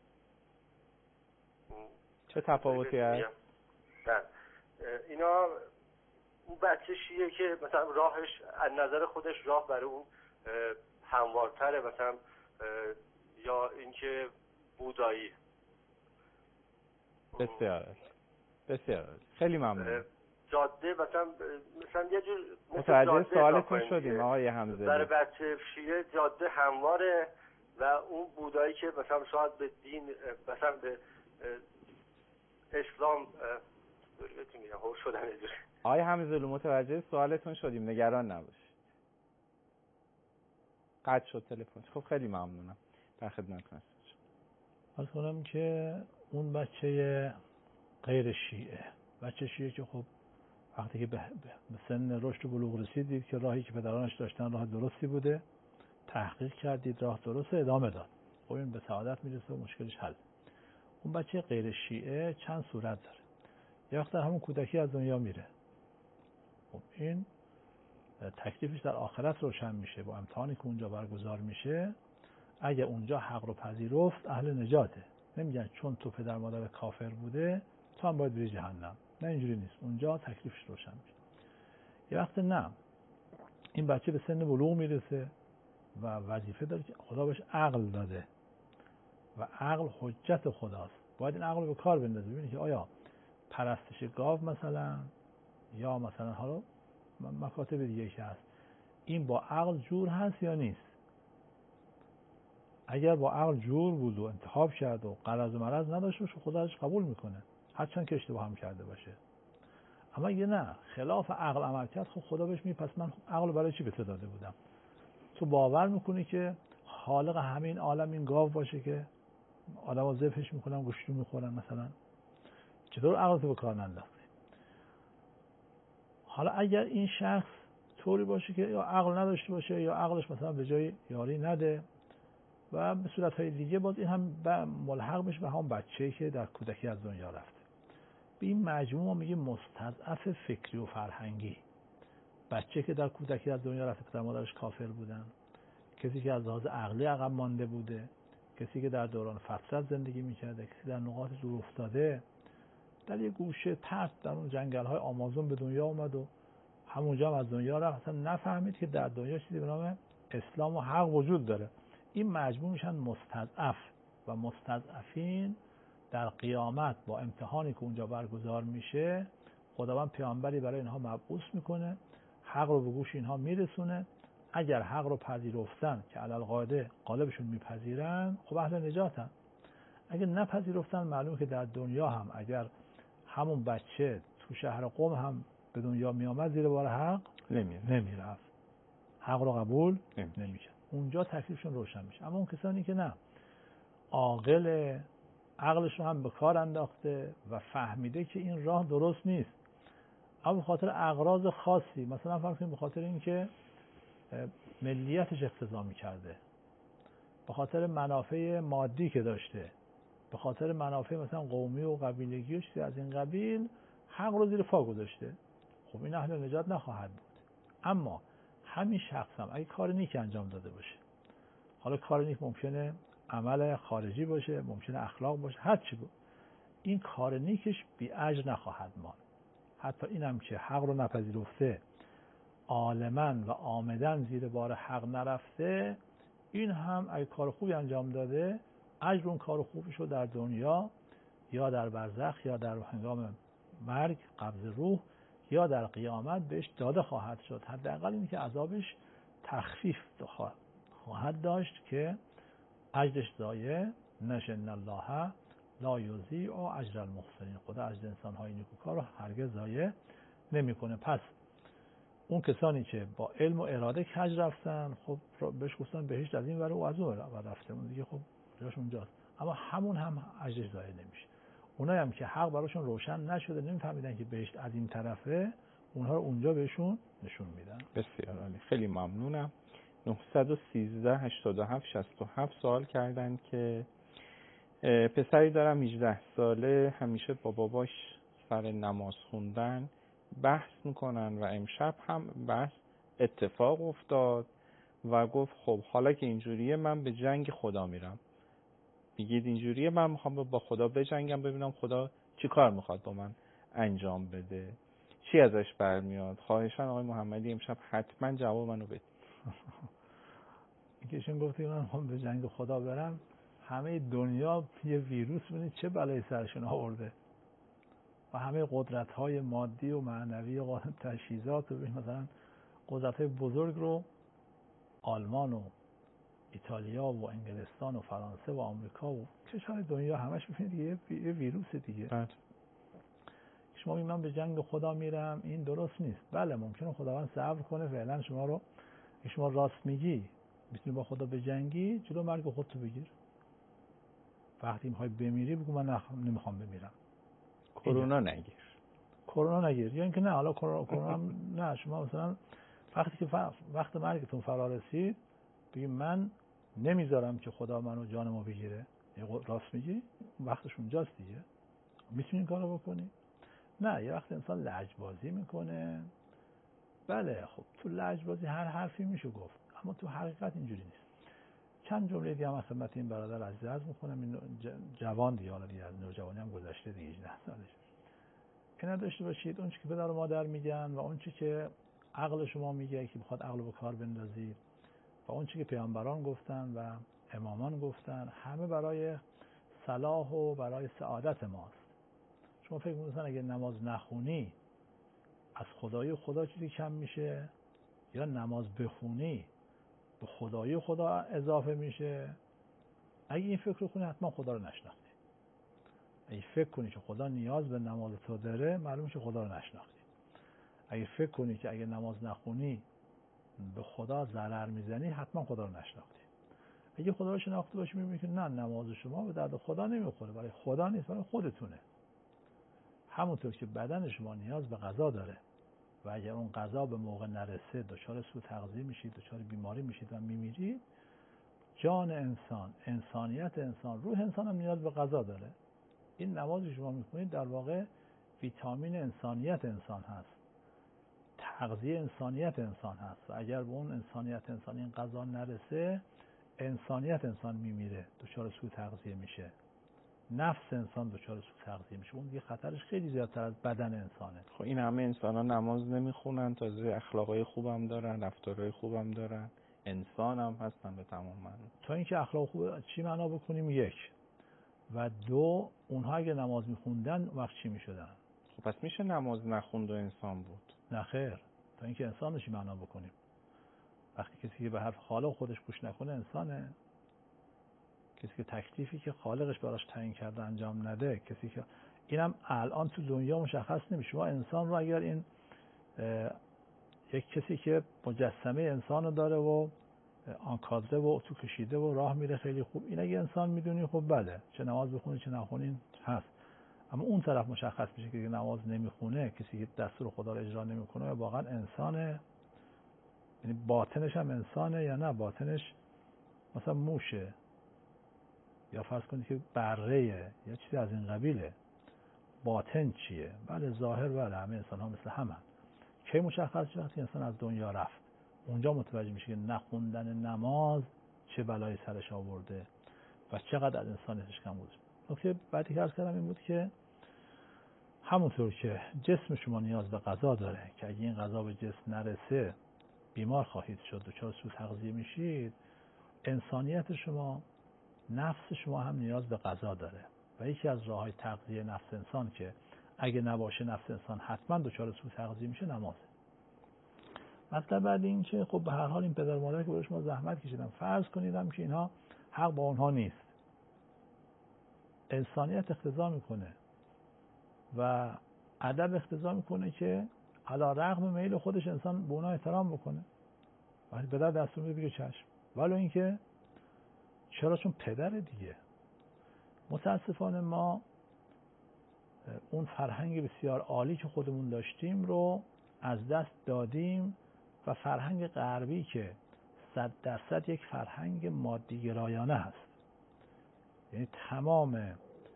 Speaker 2: چه تفاوتی هست؟
Speaker 6: اینا اون بچه شیعه که مثلا راهش از نظر خودش راه برای اون هموارتره، مثلا یا اینکه بودایی.
Speaker 2: بسیار خیلی ممنون.
Speaker 6: جاده مثلا یه جور
Speaker 2: متوجه سوالتون شدیم آقای حمزه.
Speaker 6: برای بچه شیعه جاده همواره و اون بودایی که مثلا شاید به دین مثلا به اسلام بهتون میگم هو شدن اینجوری.
Speaker 2: آقای حمزه متوجه سوالتون شدیم، نگران نباشید. قطع شد تلفن. خب خیلی ممنونم. در خدمتتون هستم.
Speaker 3: عرض کنم که اون بچه غیر شیعه، بچه شیعه که خب وقتی که به سن رشد و بلوغ رسید که راهی که پدرانش داشتن راه درستی بوده، تحقیق کردید راه درسته، ادامه داد، خب این به سعادت میرسه و مشکلش حل. اون بچه غیر شیعه چند صورت داره. یا وقت در همون کودکی از دنیا میره، خب این تکلیفش در آخرت روشن میشه با امتحانی که اونجا برگزار میشه. اگه اونجا حق رو پذیرفت اهل نجاته. نمیگن چون تو پدر مادر کافر بوده تو هم باید بری جهنم، نه اینجوری نیست، اونجا تکلیفش روشن میشه. یه وقت نه، این بچه به سن بلوغ میرسه و وظیفه داره که خدا بهش عقل داده و عقل حجت خداست، باید این عقل رو به کار بندازه. ببینید که آیا پرستش گاو مثلا یا مثلا حالا مکاتب دیگه که هست، این با عقل جور هست یا نیست؟ اگر با عقل جور بود و انتخاب کرد و غرض و مرض نداشت باشه خدا ازش قبول میکنه، هرچند که اشتباه هم کرده باشه. اما اگه نه خلاف عقل عمل کرد، خب خدا بهش میگه پس من عقل برای چی به تو داده بودم؟ تو باور میکنی که خالق همین عالم این گاو باشه که آدم‌ها ذبحش میکنن گوشتو میخورن مثلا؟ چطور عقلتو به کار ننداختی؟ حالا اگر این شخص طوری باشه که یا عقل نداشته باشه یا عقلش مثلا به جای یاری نده و به صورت‌های دیگه، باز این هم ملحق میشه به همون بچه‌ای که در کودکی از دنیا رفته. به این مجموعه ما میگیم مستضعف فکری و فرهنگی. بچه که در کودکی از دنیا رفته، پدر مادرش کافر بودن، کسی که از لحاظ عقلی عقب مانده بوده، کسی که در دوران فترت زندگی میکرده، کسی در نقاط دور افتاده، در یک گوشه تحت در اون جنگل‌های آمازون به دنیا اومد و همونجا هم از دنیا رفت، اصلا نفهمید که در دنیا چیزی به نام اسلام و حق وجود داره. این مجموع میشن مستضعف و مستضعفین در قیامت با امتحانی که اونجا برگزار میشه، خداوند پیامبری برای اینها مبعوث میکنه، حق رو به گوش اینها میرسونه، اگر حق رو پذیرفتن که علی القاعده غالبشون میپذیرن، خب اهل نجاتن. اگر نپذیرفتن، معلومه که در دنیا هم اگر همون بچه تو شهر قم هم به دنیا میامد، زیر بار حق نمیرفت، حق رو قبول نمیکرد. اونجا تکلیفشون روشن میشه. اما اون کسانی که نه، عاقل، عقلش رو هم به کار انداخته و فهمیده که این راه درست نیست، اما به خاطر اغراض خاصی، مثلا فرض کنید به خاطر اینکه ملیتش اقتضا میکرده، به خاطر منافع مادی که داشته، به خاطر منافع مثلا قومی و قبیلگی و چیزی از این قبیل، حق رو زیر پا گذاشته، خب این اهل نجات نخواهد بود. اما همین شخص هم اگه کار نیک انجام داده باشه، حالا کار نیک ممکنه عمل خارجی باشه، ممکنه اخلاق باشه، هر چی بود، این کار نیکش بی اجر نخواهد ماند. حتی اینم که حق رو نپذیرفته، عالماً و عامداً زیر بار حق نرفته، این هم اگه کار خوبی انجام داده، اجر اون کار خوبش رو در دنیا یا در برزخ یا در هنگام مرگ، قبض روح، یا در قیامت بهش داده خواهد شد. حداقل این که عذابش تخفیف خواهد داشت که اجرش ضایع نشه. ان الله لا یضیع اجر المحسنین. خدا اجر انسان‌های نیکوکار رو هرگز ضایع نمی‌کنه. پس اون کسانی که با علم و اراده کج رفتن، خب بهش گفتن بهشت از این ور و از اون ور رفته، اون دیگه خب جاش اونجاست، اما همون هم اجرش ضایع نمیشه. اونایی هم که حق براشون روشن نشده، نمیفهمیدن که بهشت از این طرفه، اونها رو اونجا بهشون نشون میدن.
Speaker 2: بسیار عالی، خیلی ممنونم. 913 87 67 سوال کردن که پسری دارم 18 ساله، همیشه با باباش سر نماز خوندن بحث میکنن و امشب هم بحث اتفاق افتاد و گفت خب حالا که اینجوریه من به جنگ خدا میرم. میگید اینجوریه، من میخوام با خدا بجنگم، ببینم خدا چی کار میخواد با من انجام بده، چی ازش برمیاد. خواهشاً آقای محمدی امشب حتما جواب منو بدید.
Speaker 3: اینکهشون گفتی من میخوام به جنگ خدا برم، همه دنیا یه ویروس، ببینید چه بلایی سرشون آورده و همه قدرت‌های مادی و معنوی و تجهیزات، و مثلا قدرت‌های بزرگ رو آلمان و ایتالیا و انگلستان و فرانسه و آمریکا و کشورهای دنیا همش ببینید یه ویروس دیگه. شما میگید من به جنگ خدا میرم، این درست نیست. بله ممکنه خداوند صبر کنه فعلا شما رو، شما راست میگی میتونی با خدا بجنگی، جلو مرگ خودتو بگیر. وقتی میخوای بمیری بگو من نمیخوام بمیرم.
Speaker 2: کرونا نگیر،
Speaker 3: کرونا نگیر، یا اینکه نه حالا کرونا نه، شما مثلا وقتی که وقت مرگتون فرا رسید بگی من نمیذارم که خدا منو جانمو بگیره. راست میگی، وقتش اونجاست دیگه، میتونی این کارو بکنی. نه، یه وقت انسان لجبازی میکنه، بله خب تو لجبازی هر حرفی میشه گفت، اما تو حقیقت اینجوری نیست. چند جمله دیگه هم خدمت این برادر عزیز عرض میکنم. این جوان دیگه، حالا دیگه از نوجوانی هم گذشته دیگه، 18 سالشه. که نداشته باشید اون چیزی که پدر و مادر میگن و اون چیزی که عقل شما میگه که بخواد عقل به کار بندازید و اون چیزی که پیامبران گفتن و امامان گفتن، همه برای صلاح و برای سعادت ماست. شما فکر می‌کنید اگه نماز نخونی از خدای خدا چیزی کم میشه، یا نماز بخونی به خدای خدا اضافه میشه؟ اگه این فکر رو کنی حتما خدا رو نشناختی. اگه فکر کنی که خدا نیاز به نماز تو داره، معلومه که خدا رو نشناختی. اگه فکر کنی که اگه نماز نخونی به خدا ضرر میزنی، حتما خدا رو نشناختی. اگه خدا رو شناخته باشی میبینی که نه، نماز شما به درد خدا نمیخوره، برای خدا نیست، برای خودتونه. همونطور که بدن شما نیاز به غذا داره و اگر اون غذا به موقع نرسه دچار سوء تغذیه میشید، دچار بیماری میشید و میمیرید، جان انسان، انسانیت انسان، روح انسان هم نیاز به غذا داره. این نمازی شما میکنید در واقع ویتامین انسانیت انسان هست، تغذیه انسانیت انسان هست و اگر به اون انسانیت انسان این غذا نرسه، انسانیت انسان میمیره، دچار سوء تغذیه میشه، نفس انسان دچار سوء تغذیه میشه. اون دیگه خطرش خیلی زیادتر از بدن انسانه.
Speaker 2: خب این همه انسان‌ها نماز نمیخونن، تازه اخلاقای خوبم دارن، رفتارهای خوبم دارن، انسان هم هستن به تمام معنی.
Speaker 3: تا اینکه اخلاق خوب چی معنا بکنیم، یک، و دو، اونها اگه نماز میخوندن وقت چی میشدن؟
Speaker 2: خب پس میشه نماز نخوند و انسان بود؟
Speaker 3: نه خیر، تا اینکه انسان چی معنا بکنیم. وقتی کسی که به حرف خالق خودش گوش نکنه انسانه. کسی که تکلیفی که خالقش براش تعیین کرده انجام نده، کسی که اینم الان تو دنیا مشخص نمیشه. شما انسان رو اگر این یک کسی که مجسمه انسان رو داره و آنکادره و اتو کشیده و راه میره خیلی خوب، این اگه انسان میدونی خب بله، چه نماز بخونی چه نخونین هست. اما اون طرف مشخص میشه که نماز نمیخونه، کسی که دستور خدا رو اجرا نمیکنه واقعا انسانه، یعنی باطنش هم انسانه یا نه باطنش مثلا موشه یا فرض کنید که بره یا چیزی از این قبیله. باطن چیه؟ بله ظاهر بله همه انسان ها مثل همن. کی مشخص شد؟ وقتی انسان از دنیا رفت اونجا متوجه میشه که نخوندن نماز چه بلایی سرش آورده و چقدر از انسانیتش کم بود. نکته بعدی که عرض کردم این بود که همونطور که جسم شما نیاز به غذا داره که اگه این غذا به جسم نرسه بیمار خواهید شد، دچار سوء تغذیه میشید، انسانیت شما، نفس شما هم نیاز به غذا داره و یکی از راههای تغذیه نفس انسان که اگه نباشه نفس انسان حتما دچار سوء تغذیه میشه نمازه. مطلب بعد این که خب به هر حال این پدر و مادر که برای شما زحمت کشیدن، فرض کنیدم که اینها حق با اونها نیست، انسانیت اقتضا میکنه و ادب اقتضا میکنه که علی رغم میل خودش انسان به اونها احترام بکنه. وقتی پدر دستور میده بگه چشم، ولی اینکه چرا؟ چون پدر دیگه. متاسفانه ما اون فرهنگ بسیار عالی که خودمون داشتیم رو از دست دادیم و فرهنگ غربی که 100% یک فرهنگ مادی گرایانه هست، یعنی تمام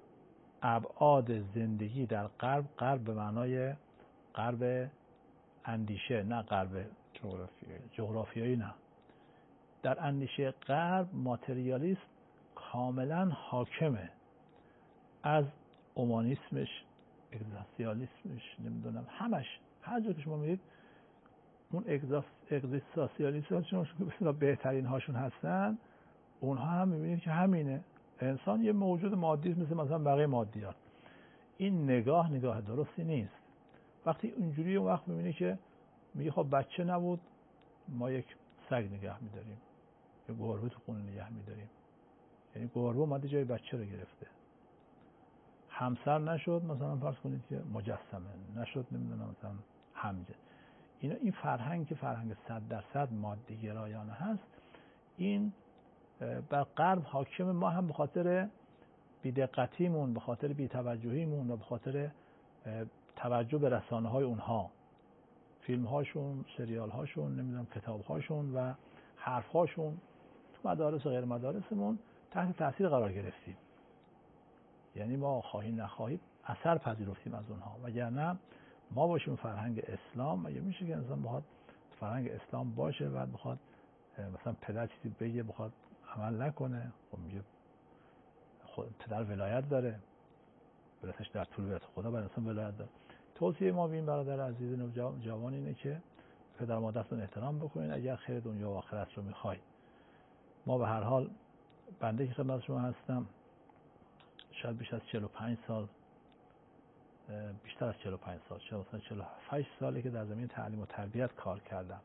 Speaker 3: ابعاد زندگی در غرب به معنای غرب اندیشه، نه غرب جغرافیایی، نه، در اندیشه غرب ماتریالیسم کاملا حاکمه، از اومانیسمش، اگزیستانسیالیسمش، نمیدونم همش، هر جا که شما میرید اون اگزیستانسیالیسمشون که بهترین هاشون هستن، اونها هم میبینید که همینه، انسان یه موجود مادی است مثل بقیه مادیات. این نگاه درستی نیست. وقتی اینجوری اون وقت میبینی که میگه خب بچه نبود ما یک سگ نگه میداریم، یک گربه تو خونه نگه میداریم، یعنی گربه اومده جای بچه رو گرفته، همسر نشد مثلا فرض کنید که مجسمه نشد، نمیدونم مثلا همجه. این فرهنگ که فرهنگ 100% مادی گرایانه هست، این بر غرب حاکم. ما هم به خاطر بی‌دقتیمون، به خاطر بی‌توجهیمون و به خاطر توجه به رسانه‌های اونها، فیلم‌هاشون، سریال‌هاشون، نمیدونم کتاب‌هاشون و حرف‌هاشون، تو مدارس و غیر مدارسمون تحت تاثیر قرار گرفتیم. یعنی ما خواهیم نخواهیم اثر پذیرفتیم از اونها، وگرنه ما باشیم فرهنگ اسلام. مگه میشه که انسان بخواد فرهنگ اسلام باشه و بخواد مثلا پدر چیزی بگه بخواد عمل نکنه؟ خب میگه خود پدر ولایت داره، ولایتش در طول ولایت خدا بر انسان ولایت داره. توصیه ما به این برادر عزیز جوان اینه که پدر مادرتون احترام بکنین اگر خیر دنیا و آخرت رو میخواید. ما به هر حال بنده که خدمت شما هستم شاید بیش از 45 سال، بیشتر از 45 سال، شاید 48 ساله که در زمین تعلیم و تربیت کار کردم.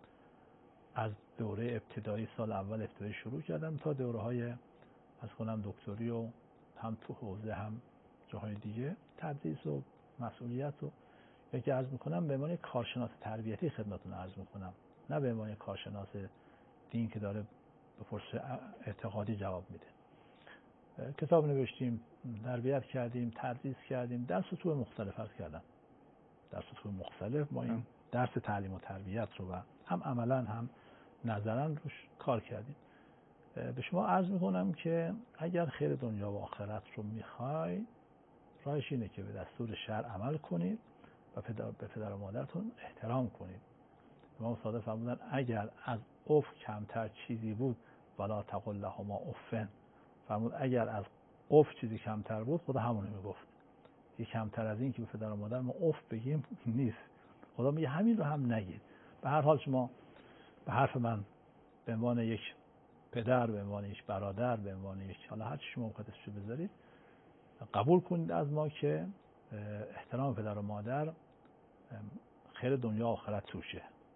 Speaker 3: از دوره ابتدایی، سال اول ابتدایی شروع کردم تا دوره‌های از کنم دکتری و هم تو حوزه هم جاهای دیگه تدریس و مسئولیت. و یکی عرض میکنم به عنوان کارشناس تربیتی خدمتتون عرض میکنم، نه به عنوان کارشناس دین که داره به پرسش اعتقادی جواب میده. کتاب نوشتیم، تربیت کردیم، تدریس کردیم، در سطوح مختلف عرض کردم، در سطوح مختلف ما این درس تعلیم و تربیت رو و هم عملا هم نظرا روش کار کردیم. به شما عرض میکنم که اگر خیر دنیا و آخرت رو میخوای، راهش اینه که به دستور شرع عمل کنید و به پدر و مادرتون احترام کنید. امام صادق فرمودن اگر از اف کمتر چیزی بود ولا تقل لهما افن، فرمود اگر از اف چیزی کمتر بود خدا همونو میگفت. یه کمتر از این که به پدر و مادر ما اف بگیم نیست، خدا میگه همین رو هم نگید. به هر حال شما به حرف من به عنوان یک پدر، به عنوان یک برادر، به عنوان یک حالا هر چی شما مقدسشو بذارید قبول کنید از ما که احترام پدر و مادر خیر دنیا و آخرت توشه.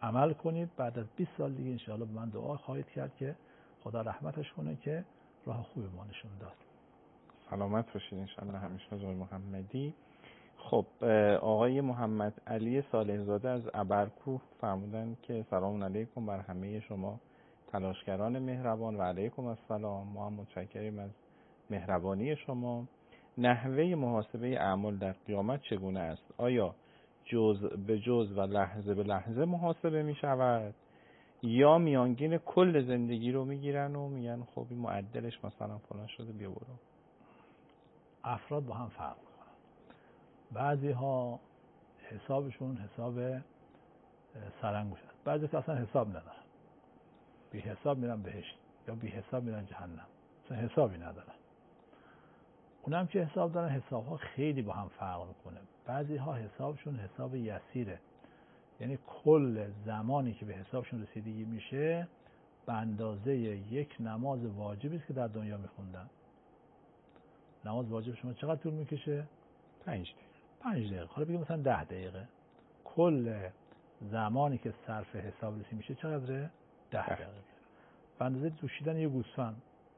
Speaker 3: عمل کنید. بعد از 20 سال دیگه انشاءالله به من دعا خواهید کرد که خدا رحمتش کنه که راه خوبی ما نشون داد.
Speaker 2: سلامت باشید انشاءالله همیشه آقای محمدی. خب آقای محمد علی صالح زاده از ابرکوه فرمودن که سلام علیکم بر همه شما تلاشگران مهربان و علیکم السلام. ما هم متشکریم از مهربانی شما. نحوه محاسبه اعمال در قیامت چگونه است؟ آیا جزء به جزء و لحظه به لحظه محاسبه می شود یا میانگین کل زندگی رو میگیرن و میگن خب این معدلش مثلا فلان شده بیا برو؟
Speaker 3: افراد با هم فرق میکنن. بعضی ها حسابشون حساب سرانگشت است، بعضی که اصلا حساب ندارن، بی حساب میرن بهشت یا بی حساب میرن جهنم، اصلا حسابی ندارن. اونم که حساب دارن حساب ها خیلی با هم فرق میکنه. بعضی ها حسابشون حساب یسیره، یعنی کل زمانی که به حسابشون رسیدگی میشه به اندازه یک نماز واجبی است که در دنیا میخوندن. نماز واجب شما چقدر طول میکشه؟ 5 دقیقه. حالا بگیم مثلا 10 دقیقه. کل زمانی که صرف حساب رسی میشه چقدره؟ 10 دقیقه. به اندازه دوشیدن یه گوسفند.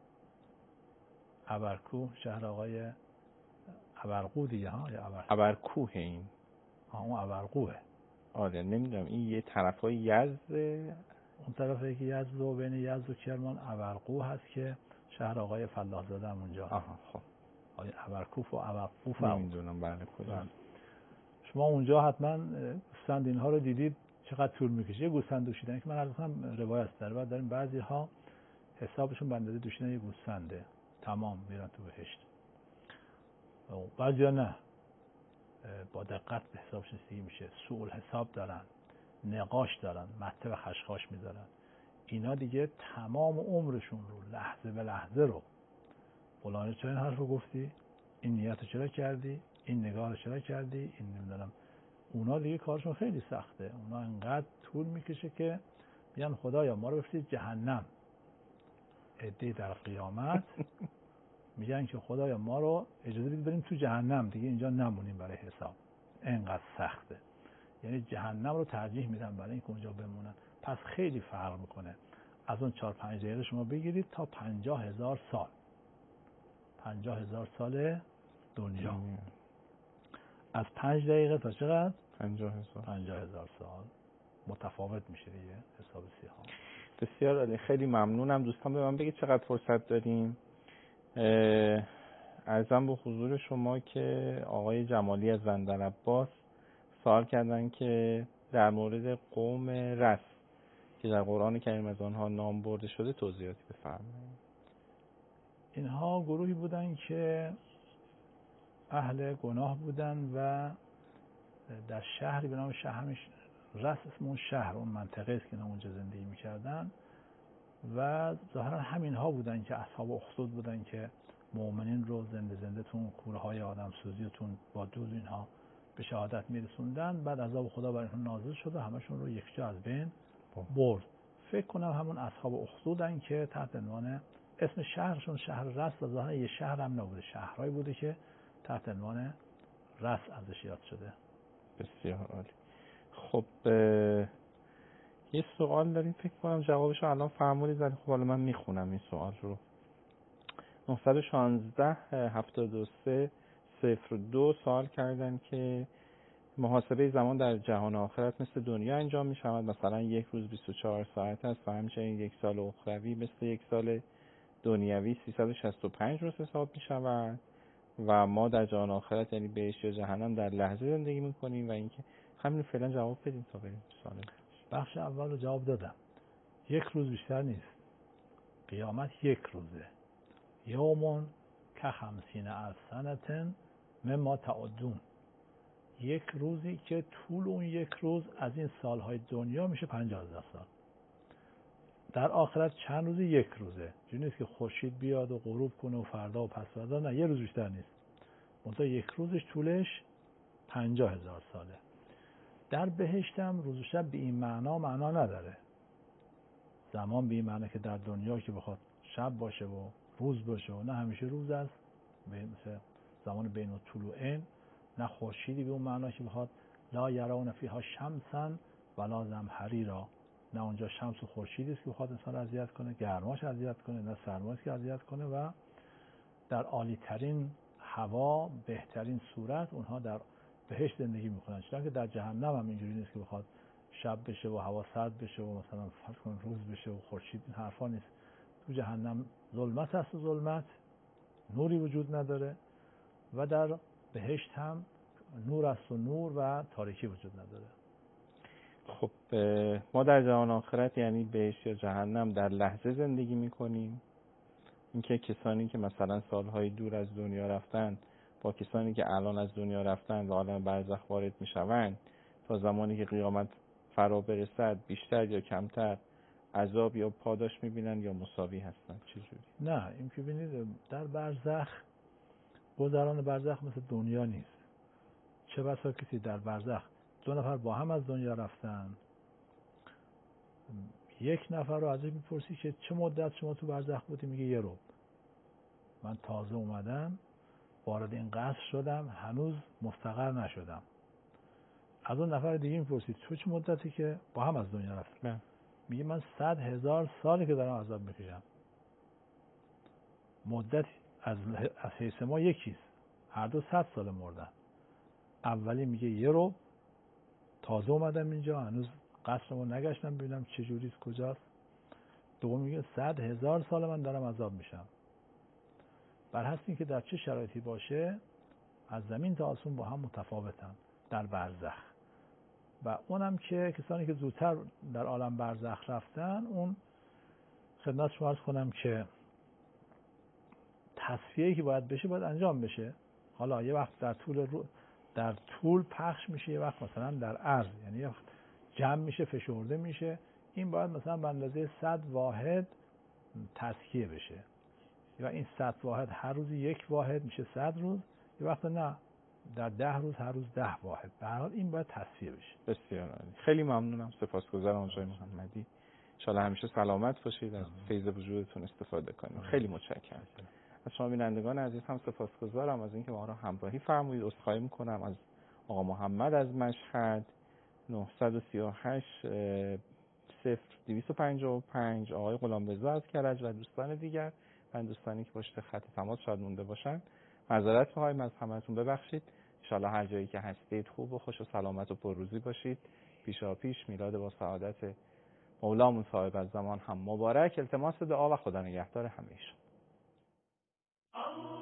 Speaker 3: ابرکوه شهر آقای ابرقو دیگه ها، یا
Speaker 2: ابرکوه این؟
Speaker 3: اون ابرقوه.
Speaker 2: آره نمیدونم این یه طرفای یزده،
Speaker 3: اون طرفی که یزد و بین یزد و کرمان ابرقو هست که شهر آقای فلاح زاده هم اونجا.
Speaker 2: آها خب.
Speaker 3: آقای ابرکوف و ابرقوف
Speaker 2: نمیدونم بله کجا.
Speaker 3: شما اونجا حتما گوسفند اینها رو دیدید چقدر طول میکشه یه گوسفند دوشیدن، که من عرض کنم روایت داره. بعد داریم بعضی ها حسابشون به اندازه دوشیدن یه گوسفنده تمام میرن تو بهشت. بعضی ها نه، با دقت به حسابش رسیدگی میشه، سوء حساب دارن، نقاش دارن، مته و خشخاش میذارن. اینا دیگه تمام عمرشون رو لحظه به لحظه رو فلانه چرا این حرف رو گفتی، این نیت رو چرا کردی، این نگاه رو چرا کردی، این نمیدونم. اونا دیگه کارشون خیلی سخته. اونا انقدر طول میکشه که میگن خدایا ما رو بفرست جهنم. عده در قیامت میگن که خدایا ما رو اجازه بدید بریم تو جهنم، دیگه اینجا نمونیم برای حساب. انقدر سخته. یعنی جهنم رو ترجیح میدن برای اینکه اونجا بمونن. پس خیلی فرق میکنه. از اون 4-5 دقیقه شما بگیرید تا 50,000 سال. 50,000 سال دنیا. از 5 دقیقه تا چقدر؟ 50,000 سال. متفاوت میشه دیگه حساب سیاها.
Speaker 2: بسیار عالی، خیلی ممنونم. دوستان به من بگید چقدر فرصت داریم. عرضم به حضور شما که آقای جمالی از بندرعباس سوال کردن که در مورد قوم رس که در قرآن کریم از آنها نام برده شده توضیحاتی بفرمایید.
Speaker 3: اینها گروهی بودن که اهل گناه بودن و در شهری به نام شهرش رس، اسم اون شهر اون منطقه است که اونجا زندگی میکردن و ظاهرا همین ها بودن که اصحاب اخدود بودن که مؤمنین رو زنده تون کوره های آدم سوزی تون با دود اینها به شهادت میرسوندن. بعد عذاب خدا بر اینها نازل شد و همشون رو یکجا از بین برد. فکر کنم همون اصحاب اخدودن که تحت عنوان اسم شهرشون شهر رس و ظاهرا یه شهر هم نبوده، شهرهایی بوده که تحت عنوان رس ازش یاد شده.
Speaker 2: بسیار عالی. خب یه سوال داریم فکر کنم جوابش رو الان فرمودید، ولی خب حالا من میخونم این سوال رو. 916-73-02 سوال کردن که محاسبه زمان در جهان آخرت مثل دنیا انجام می شود، مثلا یک روز 24 ساعت است و همچنین یک سال اخروی مثل یک سال دنیوی 365 روز حساب می شود و ما در جهان آخرت یعنی بهشت یا جهنم در لحظه زندگی می کنیم و اینکه همین فعلا جواب بدیم تا بریم سوال.
Speaker 3: بخش اول رو جواب دادم. یک روز بیشتر نیست. قیامت یک روزه. یومون که 50,000 سنة مما تعدون. یک روزی که طول اون یک روز از این سالهای دنیا میشه 50,000 سال. در آخرت چند روزی؟ یک روزه. جوری نیست که خورشید بیاد و غروب کنه و فردا و پس فردا، نه، یه روز بیشتر نیست. منتها یک روزش طولش 50,000 ساله. در بهشت هم روز و شب به این معنا نداره. زمان به این معنا که در دنیا که بخواد شب باشه و روز باشه و نه همیشه روز است، مثل زمان بین الطلوعین، نه خورشیدی به اون معنا که بخواد لا یرون فیها شمسا ولا زمهریرا، نه اونجا شمس و خورشیدی است که بخواد انسان اذیت کنه، گرماش اذیت کنه، نه سرماش که اذیت کنه. و در عالی ترین هوا، بهترین صورت اونها در بهشت زندگی میکنن. چون که در جهنم هم اینجوری نیست که بخواد شب بشه و هوا سرد بشه و مثلا فرض کن روز بشه و خورشید، این حرفا نیست. تو جهنم ظلمت هست و ظلمت، نوری وجود نداره، و در بهشت هم نور است و نور و تاریکی وجود نداره.
Speaker 2: خب ما در جهان آخرت یعنی بهشت یا جهنم در لحظه زندگی میکنیم. اینکه کسانی که مثلا سالهای دور از دنیا رفتن با کسانی که الان از دنیا رفتن و عالم برزخ وارد میشوند، تا زمانی که قیامت فرا برسد بیشتر یا کمتر عذاب یا پاداش میبینن یا مساوی هستن؟ چجوری؟
Speaker 3: نه، این که ببینید در برزخ، گذران برزخ مثل دنیا نیست. چه بسا کسی در برزخ 2 نفر با هم از دنیا رفتن، یک نفر رو ازش میپرسی که چه مدت شما تو برزخ بودی؟ میگه 1 ربع. من تازه اومدم، وارد این قصر شدم، هنوز مستقر نشدم. از اون نفر دیگه میپرسی تو چه مدتی که با هم از دنیا رفتن؟ میگه من 100,000 سالی که دارم عذاب میکشم. مدت از حیث ما یکیست، هر دو 100 سال مردن. اولی میگه 1 ربع، تازه اومدم اینجا، هنوز قصرمو نگشتم ببینم چه جوریست، کجاست. دوم میگه 100,000 سال من دارم عذاب میشم. بر حسب اینکه در چه شرایطی باشه، از زمین تا آسمون با هم متفاوتن در برزخ. و اونم که کسانی که زودتر در عالم برزخ رفتن، اون خدمت شما عرض کنم که تصفیه‌ای که باید بشه باید انجام بشه. حالا یه وقت در طول پخش میشه، یه وقت مثلا در عرض، یعنی یه وقت جمع میشه، فشرده میشه. این باید مثلا به اندازه 100 واحد تزکیه بشه، یا این 100 واحد هر روز 1 واحد میشه 100 روز، یه وقت نه در 10 روز هر روز 10 واحد. به هر حال این باید تصفیه بشه.
Speaker 2: بسیار عالی. خیلی ممنونم، سپاسگزارم آقای محمدی. ان شاءالله همیشه سلامت باشید، از فیض وجودتون استفاده کنیم. خیلی متشکرم. از شما بینندگان عزیز هم سپاسگزارم از اینکه ما را همراهی فرمودید. عذرخواهی میکنم از آقا محمد از مشهد. 938 0255 آقای غلامرضا از کرج و دوستان دیگر و دوستانی که پشت خط تماس شاید مونده باشن، معذرت می‌خوایم از همتون، ببخشید. ان شاءالله هر جایی که هستید خوب و خوش و سلامت و پرروزی باشید. پیشاپیش میلاد با سعادت مولامون صاحب الزمان هم مبارک. التماس دعا و خدا نگهدار همه شما.